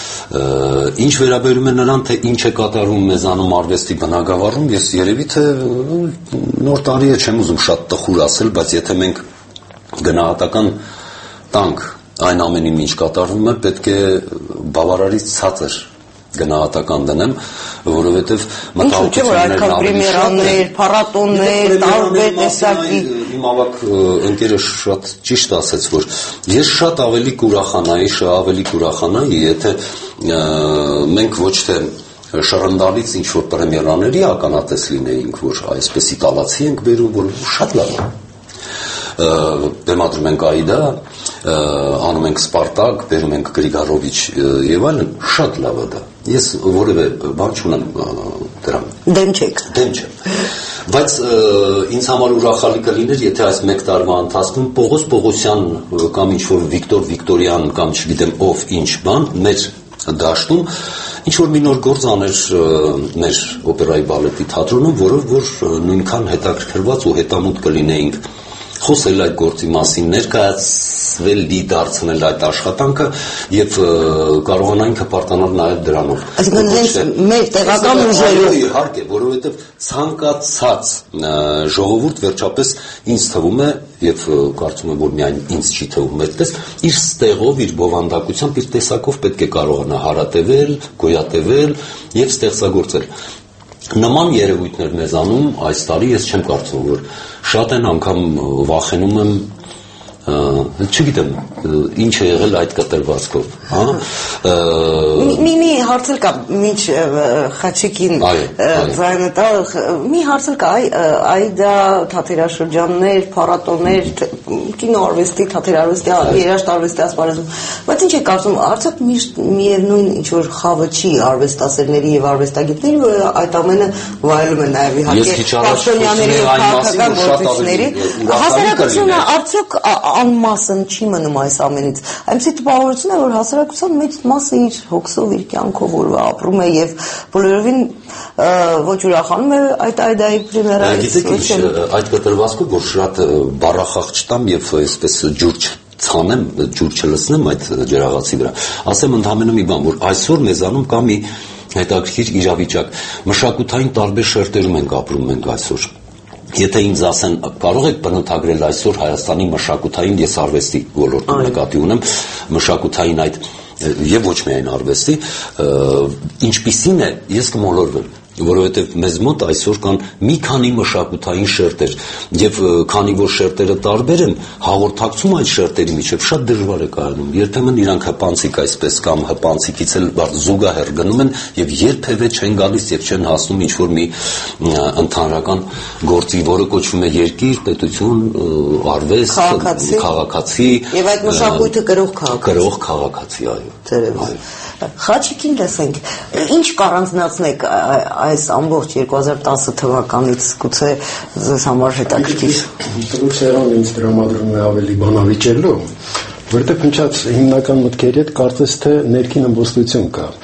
[SPEAKER 21] Ինչ վերաբերում է նրան, թե ինչ է կատարվում մեզանում արվեստի բնագավառում, ես երևի թե նոր տարի է չեմ ուզում շատ տխուր ասել, բայց եթե մենք գնահատական տանք այն ամենին ինչ կատարվում է, պետք է բավարարից ցածր գնահատական դնեմ, որովհետև մտահոգություններն ավելի շատ են, փառատոներ, տարբեր տեսակի։ Իմ ավակ ընկերը շատ ճիշտ ասեց, որ ես շատ ավելի կուրախանայի, եթե մենք ոչ թե շռնդալից ինչ-որ պրեմիերաների ականատես լինեինք, որ այսպես իտալացի ենք բերում, որ շատ լավ է։ Բեմադրում ենք Աիդա, անում ենք Սպարտակ, բերում ենք Գրիգարովիչ եւ այլն, շատ լավ է դա։ Ես որևէ բան չունեմ դրան։
[SPEAKER 19] Դեմ չեք։
[SPEAKER 21] Դեմ չեմ։ Բայց ինձ համար ուրախալի կլիներ, եթե այս մեկ տարվա ընթացքում Պողոս Պողոսյան կամ ինչ-որ Վիկտոր Վիկտորյան կամ չգիտեմ ով ինչ բան մեր դաշտում ինչ-որ մի նոր գործ աներ մեր օպերայի բալետի թատրոնում, որով որ նույնքան հետաքրքրված ու հետամուտ կլինեինք խոսել այդ գործի մասին, ներկայացվել, դարձնել այդ աշխատանքը եւ կարողանանք հպարտանալ նաեւ դրանով։
[SPEAKER 19] Այսինքն հենց մեր տեղական ուժերով
[SPEAKER 21] իհարկե, որովհետեւ ցանկացած ժողովուրդ վերջապես ինձ թվում է եւ կարծում եմ, որ միայն ինձ չի թվում այդպես, իր ստեղով, իր բովանդակությամբ, իր տեսակով պետք է կարողանա հարատևել, գոյատևել եւ ստեղծագործել։ Նման երևույթներ մեզանում այս տարի ես չեմ կարծում, որ շատ են անգամ վախենում եմ, չգիտեմ, ինչ է եղել այդ կտրվածքով, հա։
[SPEAKER 19] Մի հարց կա, մինչ Խաչիկին ձայնը տա, մի հարց կա, Աիդա թատերաշրջաններ, փառատոներ, կինոարվեստի, թատերարվեստի, երաժշտարվեստի ասպարեզում, բայց ինչ է կարծում, արդյոք միշտ միևնույն ինչ-որ խավը չի արվեստասերների եւ արվեստագետների, որ այդ ամենը վայելում է նաեւ իհարկե պաշտոնյաների եւ քաղաքական գործիչների, հասարակությունը արդյոք անմասն չի մնում այս ամենից։ Այնպիսի տպավորություն է, որ հասարակության մեծ մասը իր հոգսով, իր կյանքով որը ապրում է եւ բոլորովին ոչ ուրախանում է այդ Այդայի պրեմիերայից։
[SPEAKER 21] Գիտեք ինչ, այդ կտրվածքով որ շատ բառախաղ չտամ եւ այսպես ջուր ցանեմ, ջուր չլցնեմ այդ ջրաղացի վրա։ Ասեմ ընդհանրապես մի բան, որ այսօր մեզանում կա մի հետաքրքիր իրավիճակ։ Մշակութային տարբեր շերտերում ենք ապրում մենք այսօր։ Եթե ինձ ասեն, կարող եք բնութագրել այսօր Հայաստանի մշակութային, ես արվեստի ոլորտում նկատի ունեմ, մշակութային այդ եւ ոչ միայն արվեստի, ինչպիսին է, ես կմոլորվեմ, որովհետև մեզ մոտ այսօր կան մի քանի մշակութային շերտեր եւ քանի որ շերտերը տարբեր են, հաղորդակցում այդ շերտերի միջեւ շատ դժվար է կայանում։ Երբեմն իրանք հպանցիկ այսպես կամ հպանցիկից էլ զուգահեռ գնում են եւ երբեւե չեն գալիս եւ չեն հասնում ինչ որ մի ընդհանրական գործի, որը կոչվում է երկիր, պետություն, արվեստ, քաղաքացի
[SPEAKER 19] եւ այդ մշակույթը
[SPEAKER 21] կրող քաղաքացի, այո։
[SPEAKER 19] Խաչիկին լսենք, ինչ կառանձնացնեք այս ամբողջ 2010 թվականից, գուցե ձեզ համար հետաքրքիր։
[SPEAKER 22] Դրուսերան ինձ դրամադրում է ավելի բանավիճելու, որտեղ հնչած հիմնական մտքերի հետ կարծես թե ներքին ըմբոստություն կա։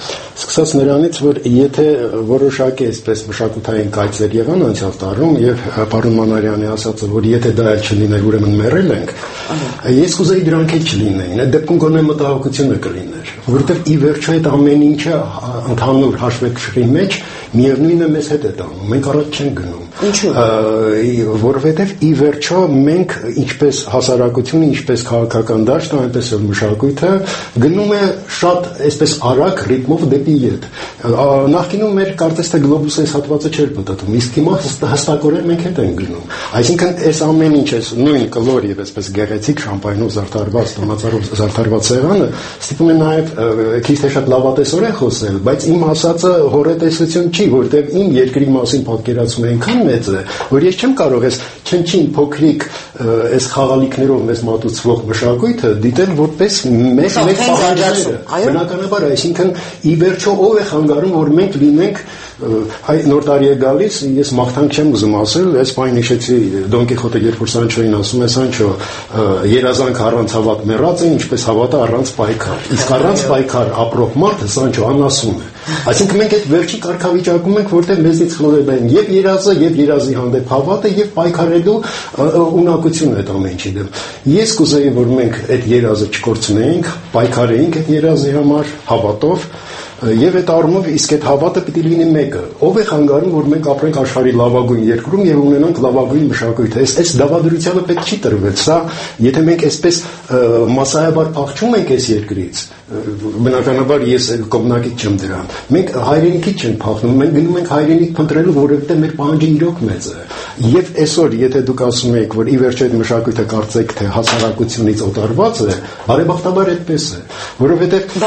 [SPEAKER 22] Սկսած նրանից, որ եթե որոշակի այսպես մշակութային կայծեր եղան անցյալ տարում եւ պարոն Մանարյանի ասածը, որ եթե դա էլ չլիներ, ուրեմն մեռել ենք, ես կուզեի դրանք էլ չլինեին, այդ դեպքում գոնե մտահոգությունը կլիներ, որովհետեւ ի վերջո այդ ամեն ինչը ընդհանուր հաշվեկշռի մեջ միևնույնը մեզ հետ է տանում, մենք առաջ չենք գնում։ Ինչու՞։ Որովհետև ի վերջո մենք ինչպես հասարակությունը, ինչպես քաղաքական դաշտը, այնպես էլ մշակույթը գնում է շատ այսպես արագ ռիթմով դեպի ետ։ Նախկինում մեր կարծես թե գլոբուսը այս հատվածը չէր պատտում, իսկ հիմա հստակորեն մենք հետ ենք գնում։ Այսինքն այս ամեն ինչ էս նույն կլոր եւ այսպես գեղեցիկ շամպայնով զարդարված, տոնածառով զարդարված սեղանը ստիպում է նաեւ քիչ թե շատ լավատեսորեն խոսել, բայց իմ ասածը հորետեսություն չի, որտեղ իմ երկրի մասին պատկերացումը այնքան մեծ է, որ ես չեմ կարող այս չնչին փոքրիկ այս խաղալիքներով մեզ մատուցվող մշակույթը դիտել որպես մեծ պահանջները։ Բնականաբար, այսինքն ի վերջո ով է խանգարում, որ մենք լինենք նոր տարի է գալիս, ես մաղթանք չեմ ուզում ասել, այս բանը հիշեցի Դոն Կիխոտը, երբ որ Սանչոին ասում է Սանչո, երազանք առանց հավատ մեռած է, ինչպես հավատը առանց պայքար։ Իսկ առանց պայքար ապրող մարդը Սանչո անասում է։ Այսինքն մենք այդ վերջի կարգավիճակում ենք, որտեղ մեզնից խլել են եւ երազը, եւ երազի հանդեպ հավատը, եւ պայքարելու ունակությունը այդ ամեն ինչի դեմ։ Ես կուզեի, որ մենք այդ երազը չկորցնեինք, պայքարեինք այդ երազի համար հավատով, եւ այդ առումով իսկ այդ հավատը պիտի լինի մեկը։ Ով է խանգարում, որ մենք ապրենք աշխարհի լավագույն երկրում եւ ունենանք լավագույն մշակույթ։ Այս դավադրությանը պետք չի տրվել։ Սա, եթե մենք այսպես մասսայաբար փախչում ենք այս երկրից, բնականաբար ես կողմնակից չեմ դրան։ Մենք հայրենիքից չենք փախնում, մենք գնում ենք հայրենիք փնտրելու, որովհետեւ մեր պահանջը իրոք մեծ է։ Եվ այսօր, եթե դուք ասում եք, որ ի վերջո այդ մշակույթը կարծեք թե հասարակությունից օտարված է, բարեբախտաբար այդպես է, որովհետեւ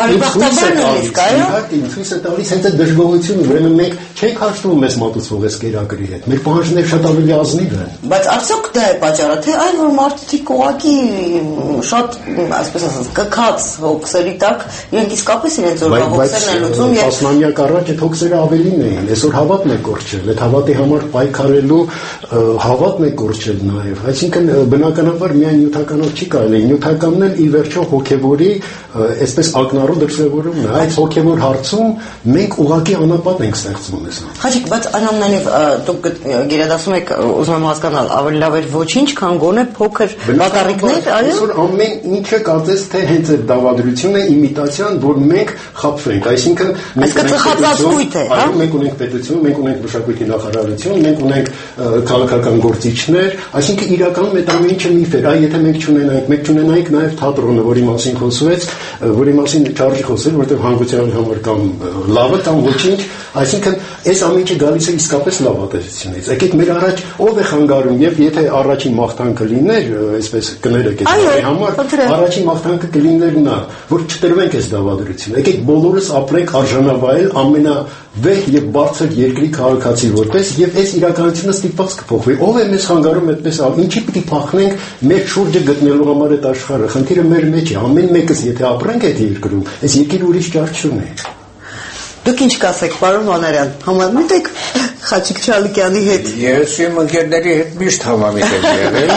[SPEAKER 22] ինձ է տալիս հենց այդ դժգոհությունը, ուրեմն մենք չենք հաշտվում մեզ մատուցվող այս կերակրի հետ, մեր պահանջները շատ ավելի ազնիվ են։ Բայց արդյոք դա է պատճառը, թե այն որ մարդիկ ուղղակի շատ, այսպես ասած, կքած հոգսերի տակ, իրենք իսկապես իրենց օրվա հոգսերն են լուծում եւ տասնամյակ առաջ այդ հոգսերը ավելին էին, այսօր հավատն է կորչել, այդ հավատի համար պայքարելու հավատն է կորչել նաեւ, այսինքն բնականաբար միայն նյութականով չի կարելի, նյութականն էլ ի վերջո հոգեվորի այսպես ակնառու դրսևորումն է, այդ հոգեվոր հարցում մենք ուղղակի անապատ ենք ստեղծում ես։ Հաջիկ, բայց անամնանիվ դուք գերադասում եք, ուզում եմ հասկանալ, ավելի լավ էր ոչինչ, քան գոնե փոքր բակառիկներ, այո։ Այսօր ամեն ինչը կարծես թե հենց այդ դավադրությունն է, իմիտացիան, որ մենք խաբվենք, այսինքն մենք ունենք պետություն, մենք ունենք մշակույթի նախարարություն, մենք ունենք քաղաքական գործիչներ, այսինքն իրականում այդ ամեն ինչը միֆ էր, այ եթե մենք չունենայինք նաև թատրոնը, որի մասին խոսվեց, որի մասին չարժի խոսել, որտեղ հանգուցյալ համար կամ լավը կամ ոչինչ, այսինքն այս ամեն ինչը գալիս է իսկապես լավատեսությունից։ Եկեք մեր առաջ ով է խանգարում, եւ եթե առաջին մաղթանքը լիներ, այսպես կներեք այդ համար, առաջին մաղթանքը կլիներ նա, որ չտրվենք այս դավադրությունը։ Եկեք բոլորս ապրենք արժանավայել ամենավեհ եւ բարձր երկրի քաղաքացի որպես եւ այս իրականությունը ստիպված կփոխվի։ Ով է մեզ խանգարում այդպես, ինչի պիտի փախնենք մեր շուրջը գտնելու համար այդ աշխարհը։ Խնդիրը մեր մեջ է, ամեն մեկս եթե ապրենք այդ երկրում, այս երկիրը ուրիշ ճար չունի։ Դուք ինչ կասեք, պարոն Մանարյան, համեմատ եք Խաչիկ Չալիկյանի հետ։
[SPEAKER 20] Ես իմ ընկերների հետ միշտ համամիտ եմ եղել,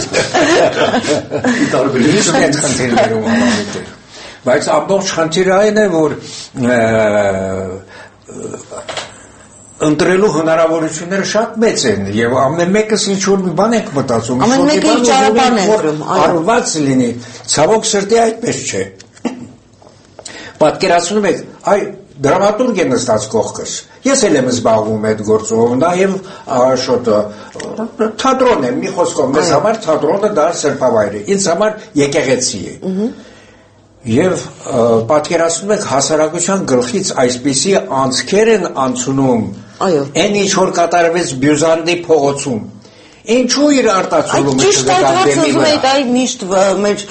[SPEAKER 20] որովհետեւ բայց ամբողջ խնդիրը այն է, որ ընտրելու հնարավորությունները շատ մեծ են եւ ամեն մեկս ինչ որ մի բան եք մտածում,
[SPEAKER 19] ամեն մեկը իր ճանապարհն է ընտրում,
[SPEAKER 20] արված լինի, ցավոք սրտի այդպես չէ։ Պատկերացնում եք, այ դրամատուրգ է նստած կողքս։ Ես էլ եմ զբաղվում այդ գործով, նաեւ շոտ թատրոն է, մի խոսքով, մեզ համար թատրոնը դա սրբավայր է, ինձ համար եկեղեցի է։ Եվ պատկերացնում եք հասարակության գլխից այսպիսի անցքեր են անցնում, այն ինչ որ կատարվեց Բյուզանդի փողոցում, ինչու իր արտացոլումը չկատարվի
[SPEAKER 19] միշտ այ միշտ մեր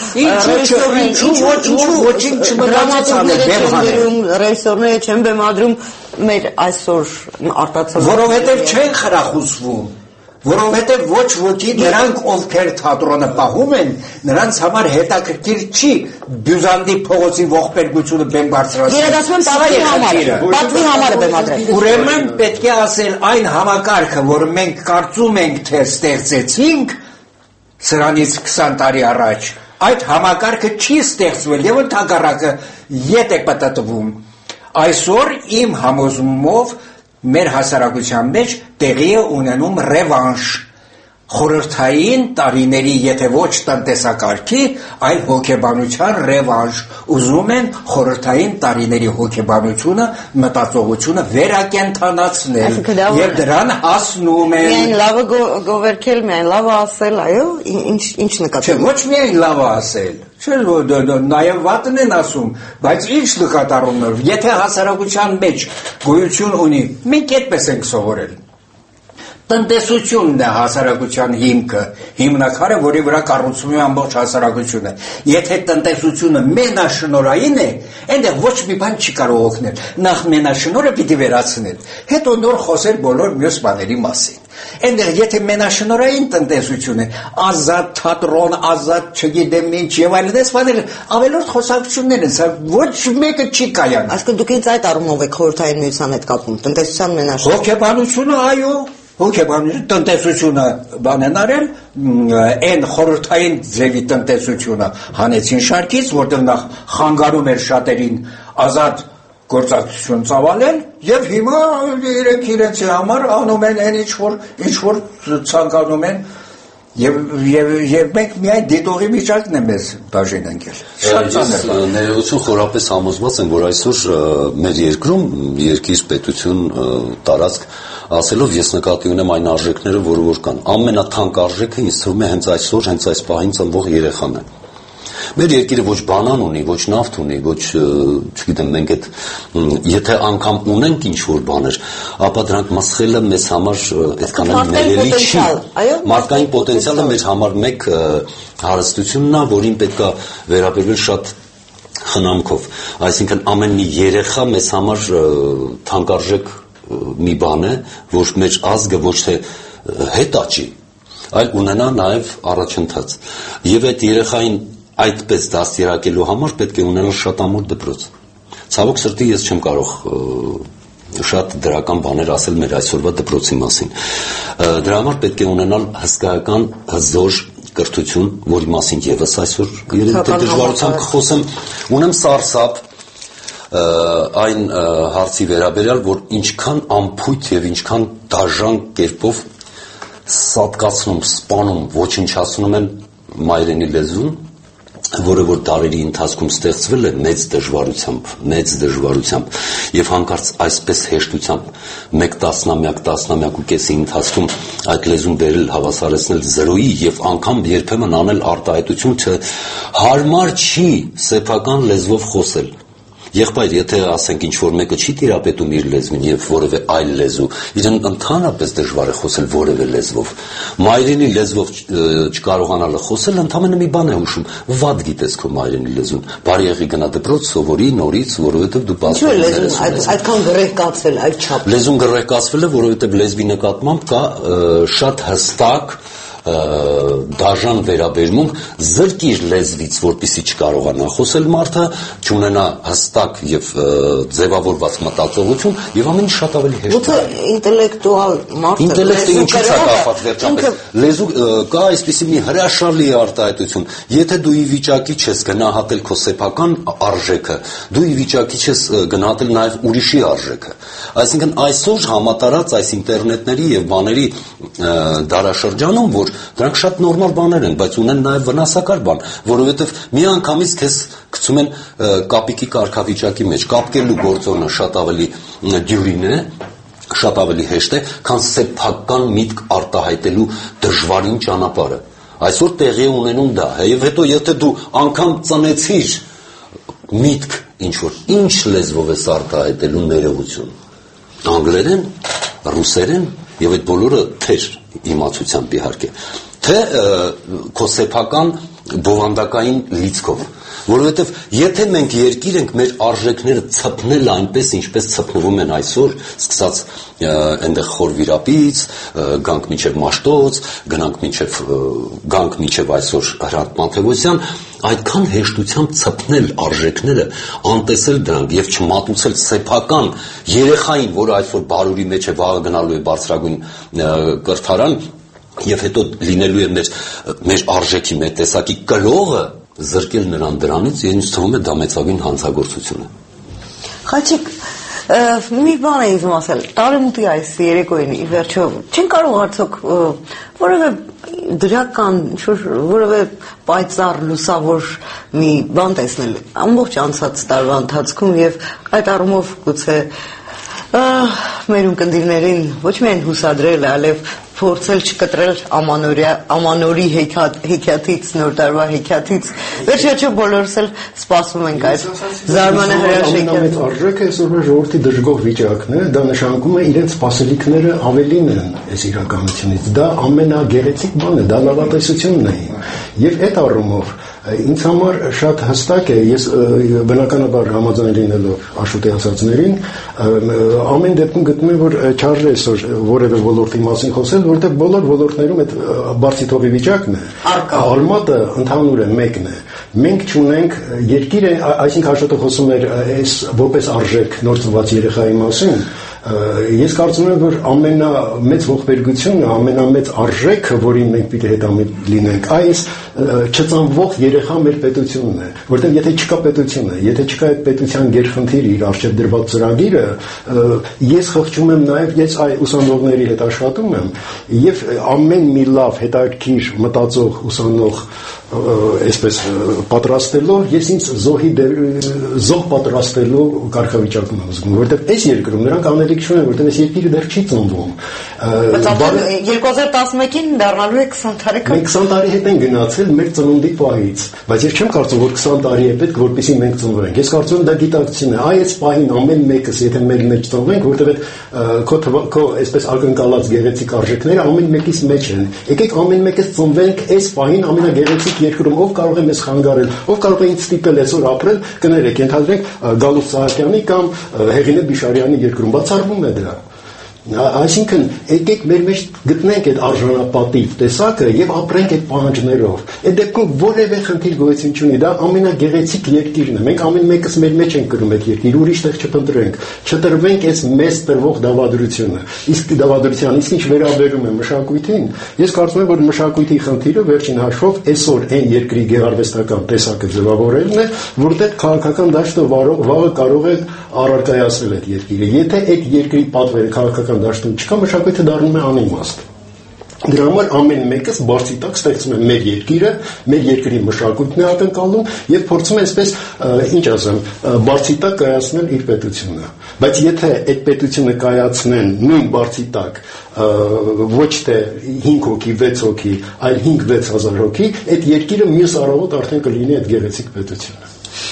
[SPEAKER 20] ոչինչ չմտածեցին
[SPEAKER 19] ռեժիսորները չեն բեմադրում մեր այսօր արտացոլումը,
[SPEAKER 20] որովհետև չեն խրախուսվում, որովհետև ոչ ոքի նրանք ովքեր թատրոնը պահում են, նրանց համար հետաքրքիր չի Բյուզանդի փողոցի ողբերգությունը բեմ բարձրացնել։
[SPEAKER 19] Պատվի համար է բեմադրել։
[SPEAKER 20] Ուրեմն պետք է ասել այն համակարգը, որ մենք կարծում ենք, թե ստեղծեցինք սրանից 20 տարի առաջ, այդ համակարգը չի ստեղծվել եւ ընդհակառակը ետ է պատտվում։ Այսօր իմ համոզումով մեր հասարակության մեջ տեղի է ունենում ռևանշ խորհրդային տարիների, եթե ոչ տնտեսակարգի, այլ հոգեբանության ռևանշ։ Ուզում են խորհրդային տարիների հոգեբանությունը, մտածողությունը վերակենդանացնել եւ դրան հասնում են։
[SPEAKER 19] Միայն լավը գովերքել, միայն լավը ասել, այո, ինչ նկատի։
[SPEAKER 20] Ոչ միայն լավը ասել, նաև վատն են ասում, բայց ինչ նկատառում է, եթե հասարակության մեջ գոյություն ունի, մենք այդպես ենք սովորել։ Տնտեսությունն է հասարակության հիմքը, հիմնակարը, որի վրա կառուցվում է ամբողջ հասարակությունը։ Եթե տնտեսությունը մենաշնորհային է, այնտեղ ոչ մի բան չի կարող օգնել։ Նախ մենաշնորհը պիտի վերացնել, հետո նոր խոսել բոլոր մյուս բաների մասին։ Այնտեղ եթե մենաշնորհային տնտեսություն է, ազատ թատրոն, ազատ չգիտեմ ինչ եւ այլն, այս բաները ավելորդ խոսակցություններ են, սա ոչ մեկը չի կայանում։
[SPEAKER 19] Այսինքն դուք ինձ այդ առումով եք խորհրդային միության հետ կապում, տնտեսության մենաշնորհ։
[SPEAKER 20] Հոգեբանությունը, այո, հոգեբանությունը, տնտեսությունը բան են արել, այն խորհրդային ձևի տնտեսությունը հանեցին շարքից, որտեղ նախ խանգարում էր շատերին ազատ գործակցություն ծավալել, եւ հիմա իրենց համար անում են այն ինչ որ ցանկանում են, եւ մենք միայն դիտողի միջակն է մեզ բաժին ընկել։
[SPEAKER 21] Ես ներողություն խորապես համոզված եմ, որ այսօր մեր երկրում երկիր, պետություն, տարածք ասելով ես նկատի ունեմ այն արժեքները, որը որ կան։ Ամենաթանկ արժեքը ինձ թվում է հենց այսօր, հենց այս պահին ծնվող երեխան է։ Մեր երկիրը ոչ բանան ունի, ոչ նավթ ունի, ոչ, չգիտեմ, մենք այդ եթե անգամ ունենք ինչ-որ բաներ, ապա դրանք մսխելը մեզ համար այդքան էլ ներելի չի։ Մարդկային պոտենցիալը մեր համար մեկ հարստությունն է, որին պետք է վերաբերվել շատ խնամքով։ Այսինքն ամեն մի երեխա մեզ համար թանկարժեք մի բան է, որ մեր ազգը ոչ թե հետ աճի, այլ ունենա նաև առաջընթաց։ Եվ այդ երեխային այդպես դաստիարակելու համար պետք է ունենալ շատ ամուր դպրոց։ Ցավոք սրտի ես չեմ կարող շատ դրական բաներ ասել մեր այսօրվա դպրոցի մասին։ Դրա համար պետք է ունենալ հսկայական հզոր կրթություն, որի մասին եւս այսօր դժվարությամբ կխոսեմ։ Ունեմ սարսափ այն հարցի վերաբերյալ, որ ինչքան ամփույթ եւ ինչքան դաժան կերպով սատկացնում, սպանում, ոչնչացնում են մայրենի լեզուն, որը որ դարերի ընթացքում ստեղծվել է մեծ դժվարությամբ եւ հանկարծ այսպես հեշտությամբ մեկ տասնամյակ ու կեսի ընթացքում այդ լեզուն բերել հավասարեցնել զրոյի եւ անգամ երբեմն անել արտահայտություն, թե հարմար չի սեփական լեզվով խոսել։ Եղբայր, եթե ասենք ինչ-որ մեկը չի տիրապետում իր լեզվին եւ որևէ այլ լեզու, իրեն ընդհանրապես դժվար է խոսել որևէ լեզվով։ Մայրենի լեզվով չկարողանալը խոսել ընդամենը մի բան է հուշում. վատ գիտես քո մայրենի լեզուն։ Բարի եղի գնա դպրոց, սովորի նորից, որովհետեւ դու
[SPEAKER 19] պատասխան ես։ Այդքան գրեհկացվել այդ չափ։
[SPEAKER 21] Լեզուն գրեհկացվել է, որովհետեւ լեզվի նկատմամբ կա շատ հստակ դաժան վերաբերմունք, զրկիր լեզվից, որպեսզի չկարողանա խոսել մարդը, չունենա հստակ եւ ձևավորված մտածողություն եւ ամեն ինչ շատ ավելի հեշտ է։
[SPEAKER 19] Ո՞ւթ ինտելեկտուալ մարդը։
[SPEAKER 21] Ինտելեկտը ինչի՞ց է կապված վերջապես։ Լեզու կա այսպիսի մի հրաշալի արտահայտություն։ Եթե դու ի վիճակի չես գնահատել քո սեփական արժեքը, դու ի վիճակի չես գնահատել նաեւ ուրիշի արժեքը։ Այսինքն այսօր համատարած այս ինտերնետների եւ բաների դարաշրջանում, որ դրանք շատ նորմալ բաներ են, բայց ունեն նաև վնասակար բան, որովհետև միանգամից քեզ գցում են կապիկի կարգավիճակի մեջ, կապկելու գործոնը շատ ավելի դյուրին է, շատ ավելի հեշտ է, քան սեփական միտք արտահայտելու դժվարին ճանապարհը։ Այսօր տեղի է ունենում դա, եւ հետո եթե դու անգամ ծնեցիր միտք ինչ լեզվով ես արտահայտելու ներողություն, անգլերեն, ռուսերեն եւ այդ բոլորը թեր իմացությամբ իհարկե, թե քո սեփական բովանդակային լիցքով, որովհետև եթե մենք երկիր ենք մեր արժեքները ցպնել այնպես, ինչպես ցպնվում են այսօր, սկսած այնտեղ խորվիրապից, գանք մինչև Մաշտոց, գանք մինչև այսօր Հրանտ Մանթևոսյան, այդքան հեշտությամբ ցպնել արժեքները, անտեսել դրանք եւ չմատուցել սեփական երեխային, որը այսօր բարուրի մեջ է, վաղը գնալու է բարձրագույն կրթարան, եւ հետո լինելու է մեր արժեքի, մեր տեսակի կլողը, զրկել նրան դրանից, ինձ թվում է դա մեծագույն հանցագործություն է։
[SPEAKER 19] Խաչիկ մի բան էի ուզում ասել, տարեմուտի այս երեկոյին ի վերջո չեն կարող արդյոք որևէ դրական, որևէ պայծառ լուսավոր մի բան տեսնել ամբողջ անցած տարվա ընթացքում եւ այդ առումով գուցե մեր ունկնդիրներին ոչ միայն հուսադրել, այլև փորձել չկտրել ամանորի հեքիաթից, նոր տարվա հեքիաթից, վերջիչո բոլորս էլ սպասում ենք այդ զարմանահրաշ հեքիաթը։
[SPEAKER 22] Ամենամեծ արժեքը այսօրվա ժողովրդի դժգոհ վիճակն է, դա նշանակում է իրենց սպասելիքները ավելին են այս իրականությունից, դա ամենագեղեցիկ բանը, դա լավատեսությունն է եւ այդ առումով ինձ համար շատ հստակ է, ես բնականաբար համաձայն լինելով Աշոտի ասածներին, ամեն դեպքում գտնում եմ, որ չարժե այսօր որևէ ոլորտի մասին խոսել, որտեղ բոլոր ոլորտներում այդ բարձի թողի վիճակն է, արմատը ընդհանուր է, մեկն է։ Մենք չունենք երկիր է, այսինքն Աշոտը խոսում էր այս որպես արժեք նոր ծնված երեխայի մասին, ես կարծում եմ, որ ամենամեծ ողբերգությունը, ամենամեծ արժեքը, որին մենք պիտի հետամիտ լինենք, այս չծնվող երեխա մեր պետությունն է, որտեղ եթե չկա պետությունը, եթե չկա այդ պետության գերխնդիր իր առջև դրված ծրագիրը, ես խղճում եմ նաև, ես ուսանողների հետ աշխատում եմ, եւ ամեն մի լավ հետաքրքիր մտածող ուսանող այսպես պատրաստելով, ես ինձ զոհ պատրաստելու կարգավիճակում եմ զգում, որտեղ այս երկրում նրանք անելիք չունեն, որտեղ այս երկիրը դեռ չի ծնվում։
[SPEAKER 19] Բայց 2011-ին դառնալու է 20 տարեկան։
[SPEAKER 22] Մենք 20 տարի հետ են գնացել մեր ծնունդի պահից, բայց ես չեմ կարծում, որ 20 տարի է պետք, որպեսզի մենք ծնվենք։ Ես կարծում եմ դա գիտակցություն է։ Այս պահին ամեն մեկս, եթե մեր մեջ ծնվենք, որտեղ քո այսպես ակնկալած գեղեցիկ արժեքները ամեն մեկից մեջ են։ Եկեք ամեն մեկս ծնվենք այս պահին ամենագեղեցիկ երկրում, ով կարող է մեզ խանգարել, ով կարող է ինձ ստիպել այսօր ապրել, կներեք, ենթադրենք Գալուս Սահակյանի կամ Հեղինե Բիշարյանի երկրում, բացառվում է դրա։ Այսինքն եկեք մեր մեջ գտնենք այդ արժանապատիվ տեսակը եւ ապրենք այդ պահանջներով։ Այդ դեպքում որևէ խնդիր գոյություն չունի, դա ամենագեղեցիկ երկիրն է։ Մենք ամեն մեկս մեր մեջ ենք կրում այդ երկիր, ուրիշ տեղ չփնտրենք, չտրվենք այս մեզ տրվող դավադրությունը։ Իսկ դավադրության իսկ ինչ վերաբերում է մշակույթին, ես կարծում եմ, որ մշակույթի խնդիրը վերջին հաշվով այսօր այն երկրի գեղարվեստական տեսակը ձևավորելն է, որտեղ քաղաքական դաշտը վաղը կարող է առարկայացնել այդ երկիրը։ Եթե այդ երկրի պատվերը քաղաքական դաշտում չկա, մշակույթը դառնում է անիմաստ։ Դրա համար ամեն մեկս բարձի տակ ստեղծում է մեր երկիրը, մեր երկրի մշակույթն է ակնկալում եւ փորձում է այսպես, ինչ ասեմ, բարձի տակ կայացնել իր պետությունը։ Բայց եթե այդ պետությունը կայացնեն նույն բարձի տակ ոչ թե 5 հոգի, 6 հոգի, այլ 5-6 հազար հոգի, այդ երկիրը մյուս առավոտ արդեն կլինի այդ գեղեցիկ պետությունը։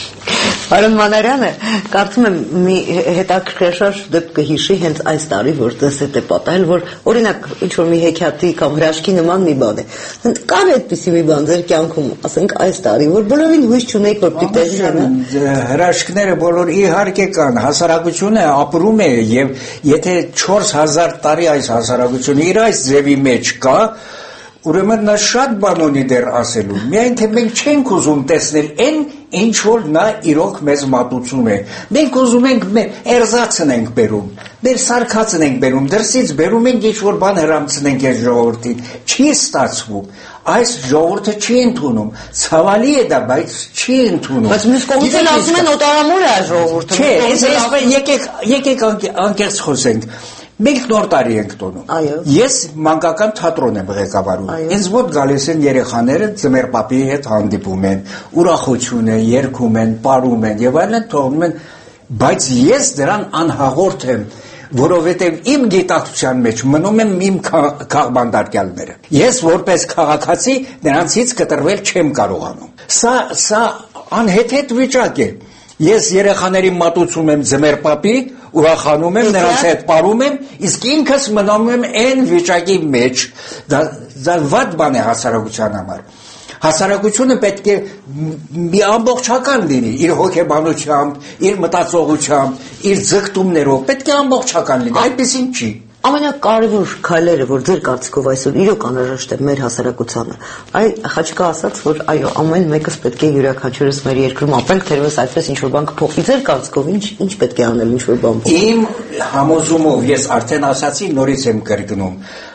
[SPEAKER 19] Արոն Մանարյանը, կարծում եմ մի հետաքրքրաշարժ դեպք կհիշի հենց այս տարի, որ դες է պատահել, որ օրինակ ինչ-որ մի հեքիաթի կամ հրաշքի նման մի բան է։ Կար այդպիսի մի բան ձեր կյանքում, ասենք այս տարի, որ բոլորին հույս չունեիք, որ պիտի տեղի ունենա։
[SPEAKER 20] Հրաշքները բոլոր իհարկե կան, հասարակությունը ապրում է եւ եթե 4000 տարի այս հասարակությունը իր այս ձևի մեջ կա, ուրեմն նա շատ բան ունի դեռ ասելու։ Միայն թե մենք չենք ուզում տեսնել այն, ինչ որ նա իրոք մեզ մատուցում է։ Մենք ուզում ենք էրզացն ենք բերում, մեր սարքածն ենք բերում, դրսից բերում ենք ինչ որ բան հրամցնենք այս ժողովրդին։ Չի ստացվում։ Այս ժողովուրդը չի ընդունում։ Ցավալի է դա, բայց չի ընդունում։
[SPEAKER 19] Բայց մյուս կողմից էլ ասում են օտարամոլ է այս ժողովուրդը։
[SPEAKER 20] Չէ, եկեք անկեղծ խոսենք։ Մենք նոր տարի ենք տոնում։ Ես մանկական թատրոն եմ ղեկավարում։ Ինձ մոտ գալիս են երեխաները ձմեռ պապի հետ հանդիպում են, ուրախություն են, երգում են, պարում են եւ այլն թողնում են, բայց ես դրան անհաղորդ եմ, որովհետեւ իմ գիտակցության մեջ մնում են իմ քաղբանդարկյալները։ Ես որպես քաղաքացի նրանցից կտրվել չեմ կարողանում։ Սա անհեթեթ վիճակ է։ Ես երեխաներին մատուցում եմ ձմեռ պապի, ուրախանում եմ, նրանց հետ պարում եմ, իսկ ինքս մնում եմ այն վիճակի մեջ, դա վատ բան է հասարակության համար։ Հասարակությունը պետք է մի ամբողջական լինի, իր հոգեբանությամբ, իր մտածողությամբ, իր ձգտումներով, պետք է ամբողջական լինի, այդպեսին չի։
[SPEAKER 19] Ամենակարևոր քայլերը, որ ձեր կարծիքով այսօր իրոք անհրաժեշտ է մեր հասարակությանը, Խաչիկը ասաց, որ այո, ամեն մեկս պետք է յուրաքանչյուրս մեր երկրում ապրենք, թերևս այդպես ինչ-որ բան կփոխվի։ Ձեր կարծիքով ինչ պետք է անել, ինչ-որ բան փոխի։
[SPEAKER 20] Իմ համոզումով ես արդեն ասացի, նորից եմ կրկնում,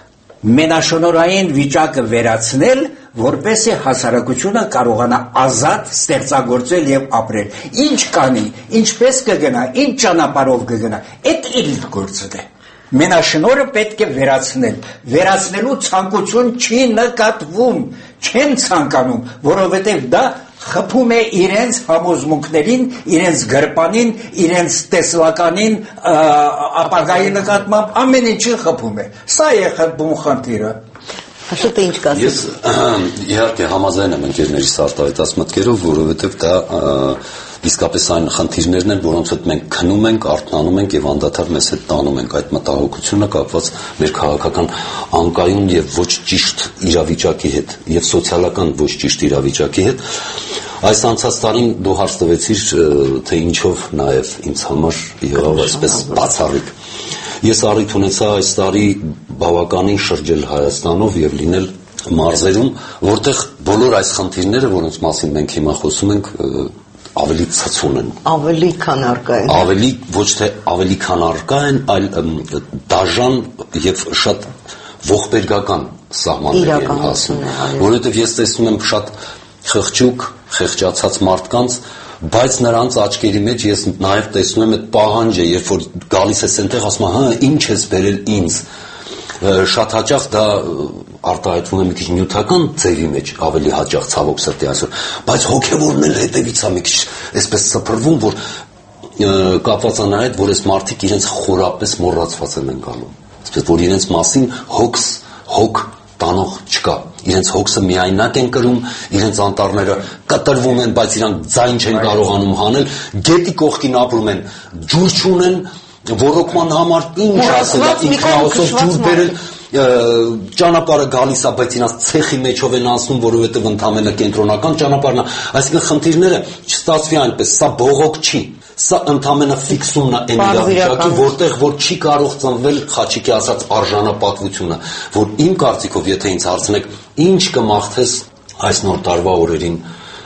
[SPEAKER 20] մենաշնորհային վիճակը վերացնել, որպեսզի հասարակությունը կարողանա ազատ ստեղծագործել եւ ապրել։ Ինչ կանի, ինչպես կգնա, ինչ ճանապարհով կգնա, այդ իր գործն է։ Մենաշնորհը պետք է վերացնել։ Վերացնելու ցանկություն չի նկատվում, չեն ցանկանում, որովհետեւ դա խփում է իրենց համոզմունքներին, իրենց գրպանին, իրենց տեսլականին, ապագայի նկատմամբ ամեն ինչին խփում է։ Սա է խփում խնդիրը։
[SPEAKER 19] Աշոտ ինչ կասես։
[SPEAKER 21] Ես իհարկե համաձայն եմ ընկերների արտահայտած մտքերով, որովհետև դա իսկապես այն խնդիրներն են, որոնց հետ մենք քնում ենք, արթնանում ենք եւ անդադար մեզ հետ տանում ենք այդ մտահոգությունը կապված մեր քաղաքական անկայուն եւ ոչ ճիշտ իրավիճակի հետ եւ սոցիալական ոչ ճիշտ իրավիճակի հետ։ Այս անցած տարին դու հարց տվեցիր, թե ինչով նաեւ ինձ համար եղավ այսպես բացառիկ։ Ես առիթ ունեցա այս տարի բավականին շրջել Հայաստանով եւ լինել մարզերում, որտեղ բոլոր այս խնդիրները, որոնց մասին մենք հիմա խոսում ենք, ավելի ցցուն են,
[SPEAKER 19] ավելի քան առկա են,
[SPEAKER 21] ավելի ոչ թե ավելի քան առկա են, այլ դաժան եւ շատ ողբերգական սահմանների են հասնում, որովհետեւ ես տեսնում եմ շատ խղճուկ, խեղճացած մարդկանց, բայց նրանց աչքերի մեջ ես նաև տեսնում եմ այդ պահանջը, երբ որ գալիս ես այնտեղ, ասում եմ, հա, ինչ ես բերել ինձ։ Շատ հաճախ դա արտահայտվում է մի քիչ նյութական ձևի մեջ, ավելի հաճախ ցավոք սրտի այսօր, բայց հոգևորն էլ հետևից է մի քիչ այսպես սփռվում, որ կապված է նաև, որ այս մարդիկ իրենց խորապես մոռացված են գալու, այսպես որ իրենց մասին հոգ տանող չկա, իրենց հոգսը միայնակ են կրում, իրենց անտառները կտրվում են, բայց իրանք ձայն չեն կարողանում հանել, գետի կողքին ապրում են, ջուր չունեն, ոռոգման համար ինչ ասել, ինքնահոսով ջուր բերել, ճանապարհը գալիս է, բայց իրանք ցեխի մեջով են անցնում, որովհետև ընդամենը կենտրոնական ճանապարհն է, այսինքն խնդիրները չստացվի այնպես, սա բողոք չի, սա ընդամենը ֆիքսումն է այն իրավիճակի, որտեղ որ չի կարող ծնվել Խաչիկի ասած արժանապատվությունը, որ իմ կարծիքով, եթե ինձ հարցնեք, ինչ կմաղթես այս նոր տարվա օրերին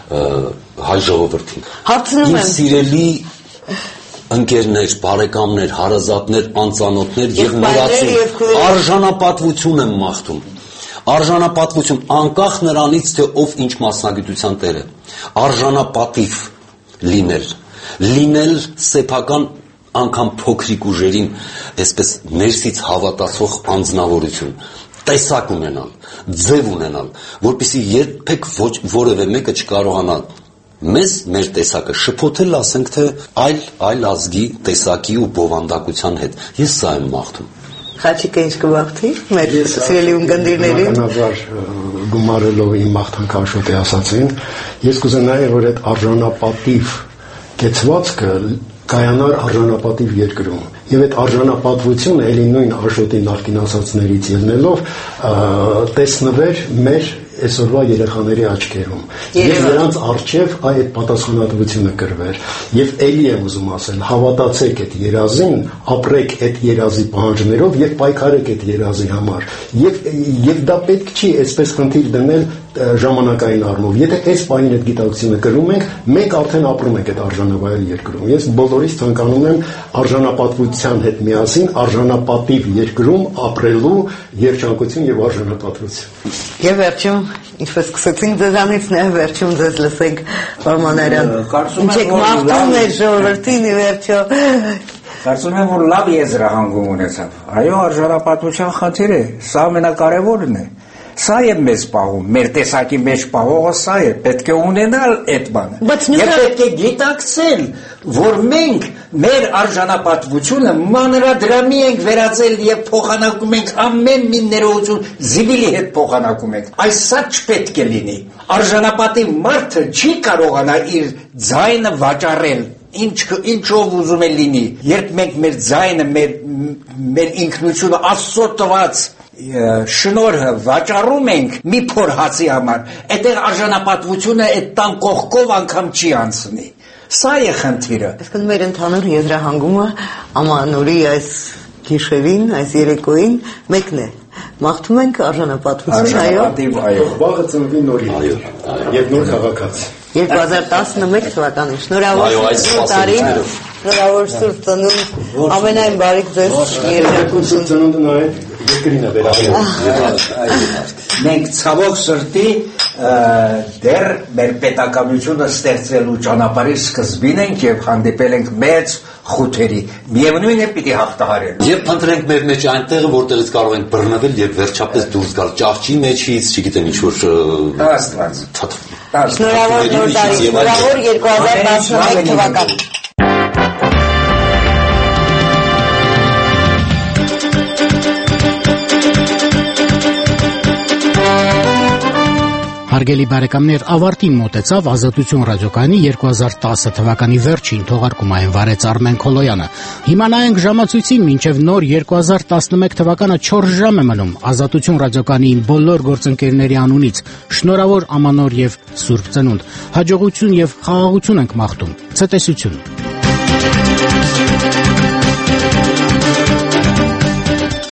[SPEAKER 21] հայ ժողովրդին։ Իմ սիրելի ընկերներ, բարեկամներ, հարազատներ, անծանոթներ եւ մոռացում արժանապատվություն եմ մաղթում։ Արժանապատվություն անկախ նրանից, թե ով ինչ մասնագիտության տեր է։ Արժանապատիվ լինել սեփական անգամ փոքրիկ ուժերին, այսպես ներսից հավատացող անձնավորություն, տեսակ ունենալ, ձև ունենալ, որպեսզի երբեք որևէ մեկը չկարողանա մեզ մեր տեսակը շփոթել, ասենք թե այլ ազգի տեսակի ու բովանդակության հետ։ Ես սա եմ մաղթում։
[SPEAKER 19] Խաչիկը ինչ կմաղթի մեր սիրելի ունկնդիրներին։
[SPEAKER 22] Բնականաբար գումարելով իմ մաղթանքը Աշոտի ասացին, ես կուզենայի, որ այդ արժանապատիվ կեցվածքը կայանար արժանապատիվ երկրում եւ այդ արժանապատվությունը ելի նույն Աշոտի նախկին ասածներից ելնելով տեսնվեր մեր այսօրվա երեխաների աչքերում եւ նրանց առջեւ այդ պատասխանատվությունը կրվեր եւ ելի եմ ուզում ասել հավատացեք այդ երազին, ապրեք այդ երազի պահանջներով եւ պայքարեք այդ երազի համար եւ դա պետք չի այսպես խնդիր դնել ժամանակային առումով։ Եթե այս բանին այդ գիտակցությունը կրում ենք, մենք արդեն ապրում ենք այդ արժանավայել երկրում։ Ես բոլորիս ցանկանում եմ արժանապատվության հետ միասին արժանապատիվ երկրում ապրելու երջանկություն եւ արժանապատվություն։
[SPEAKER 19] Եվ վերջում, ինչպես սկսեցինք ձեզանից, նաև վերջում ձեզ լսենք Պարմանարյան։ Ինչ եք մաղթում մեր ժողովրդին ի վերջո։
[SPEAKER 20] Կարծում եմ, որ լավ եզրահանգում ունեցավ։ Այո, արժանապատվության խնդիր է, սա ամենակարևորն է։ Սա է մեզ պահում, մեր տեսակի մեջ պահողը սա է, պետք է ունենալ այդ բանը։ Եվ պետք է գիտակցել, որ մենք մեր արժանապատվությունը մանրադրամի ենք վերածել եւ փոխանակում ենք ամեն մի ներողություն զիվիլի հետ փոխանակում ենք։ Այս սա չպետք է լինի։ Արժանապատիվ մարդը չի կարողանա իր ձայնը վաճառել ինչով ուզում է լինի, երբ մենք մեր ձայնը, մեր ինքնությունը Աստծո տված շնորհը վաճառում ենք մի փոր հացի համար, այդտեղ արժանապատվությունը այդ տան կողքով անգամ չի անցնի։ Սա է խնդիրը։
[SPEAKER 19] Այսինքն մեր ընդհանուր եզրահանգումը ամանորի այս գիշերին, այս երեկոյին մեկն է։ Մաղթում ենք արժանապատվություն,
[SPEAKER 22] այո։ Վաղը ծնվի նորի։ Այո։ Եվ նոր քաղաքացի։
[SPEAKER 19] 2011 թվականին շնորհավոր տարին, շնորհավոր Սուրբ Ծնունդ, ամենայն բարիք ձեզ,
[SPEAKER 22] երեխաքություն ծնունդն այդ երկրին է վերաբերում։
[SPEAKER 20] Մենք ցավոք սրտի դեռ մեր պետականությունը ստեղծելու ճանապարհի սկզբին ենք եւ հանդիպել ենք մեծ խութերի։ Միևնույն է պիտի հաղթահարենք։
[SPEAKER 21] Եվ փնտրենք մեր մեջ այնտեղը, որտեղից կարող ենք բռնվել եւ վերջապես դուրս գալ ճահճի մեջից, չգիտեմ ինչ որ
[SPEAKER 20] Աստված։
[SPEAKER 19] Շնորհավոր նոր տարի, շնորհավոր 2011 թվական։
[SPEAKER 1] Հարգելի բարեկամներ, ավարտին մոտեցավ Ազատություն ռադիոկայանի 2010 թվականի վերջին թողարկումային վարեց Արմեն Քոլոյանը։ Հիմա նայենք ժամացույցին, մինչև նոր 2011 թվականը 4 ժամ է մնում։ Ազատություն ռադիոկայանի բոլոր գործընկերների անունից շնորհավոր ամանոր եւ Սուրբ Ծնունդ։ Հաջողություն եւ խաղաղություն ենք մաղթում։ Ցտեսություն։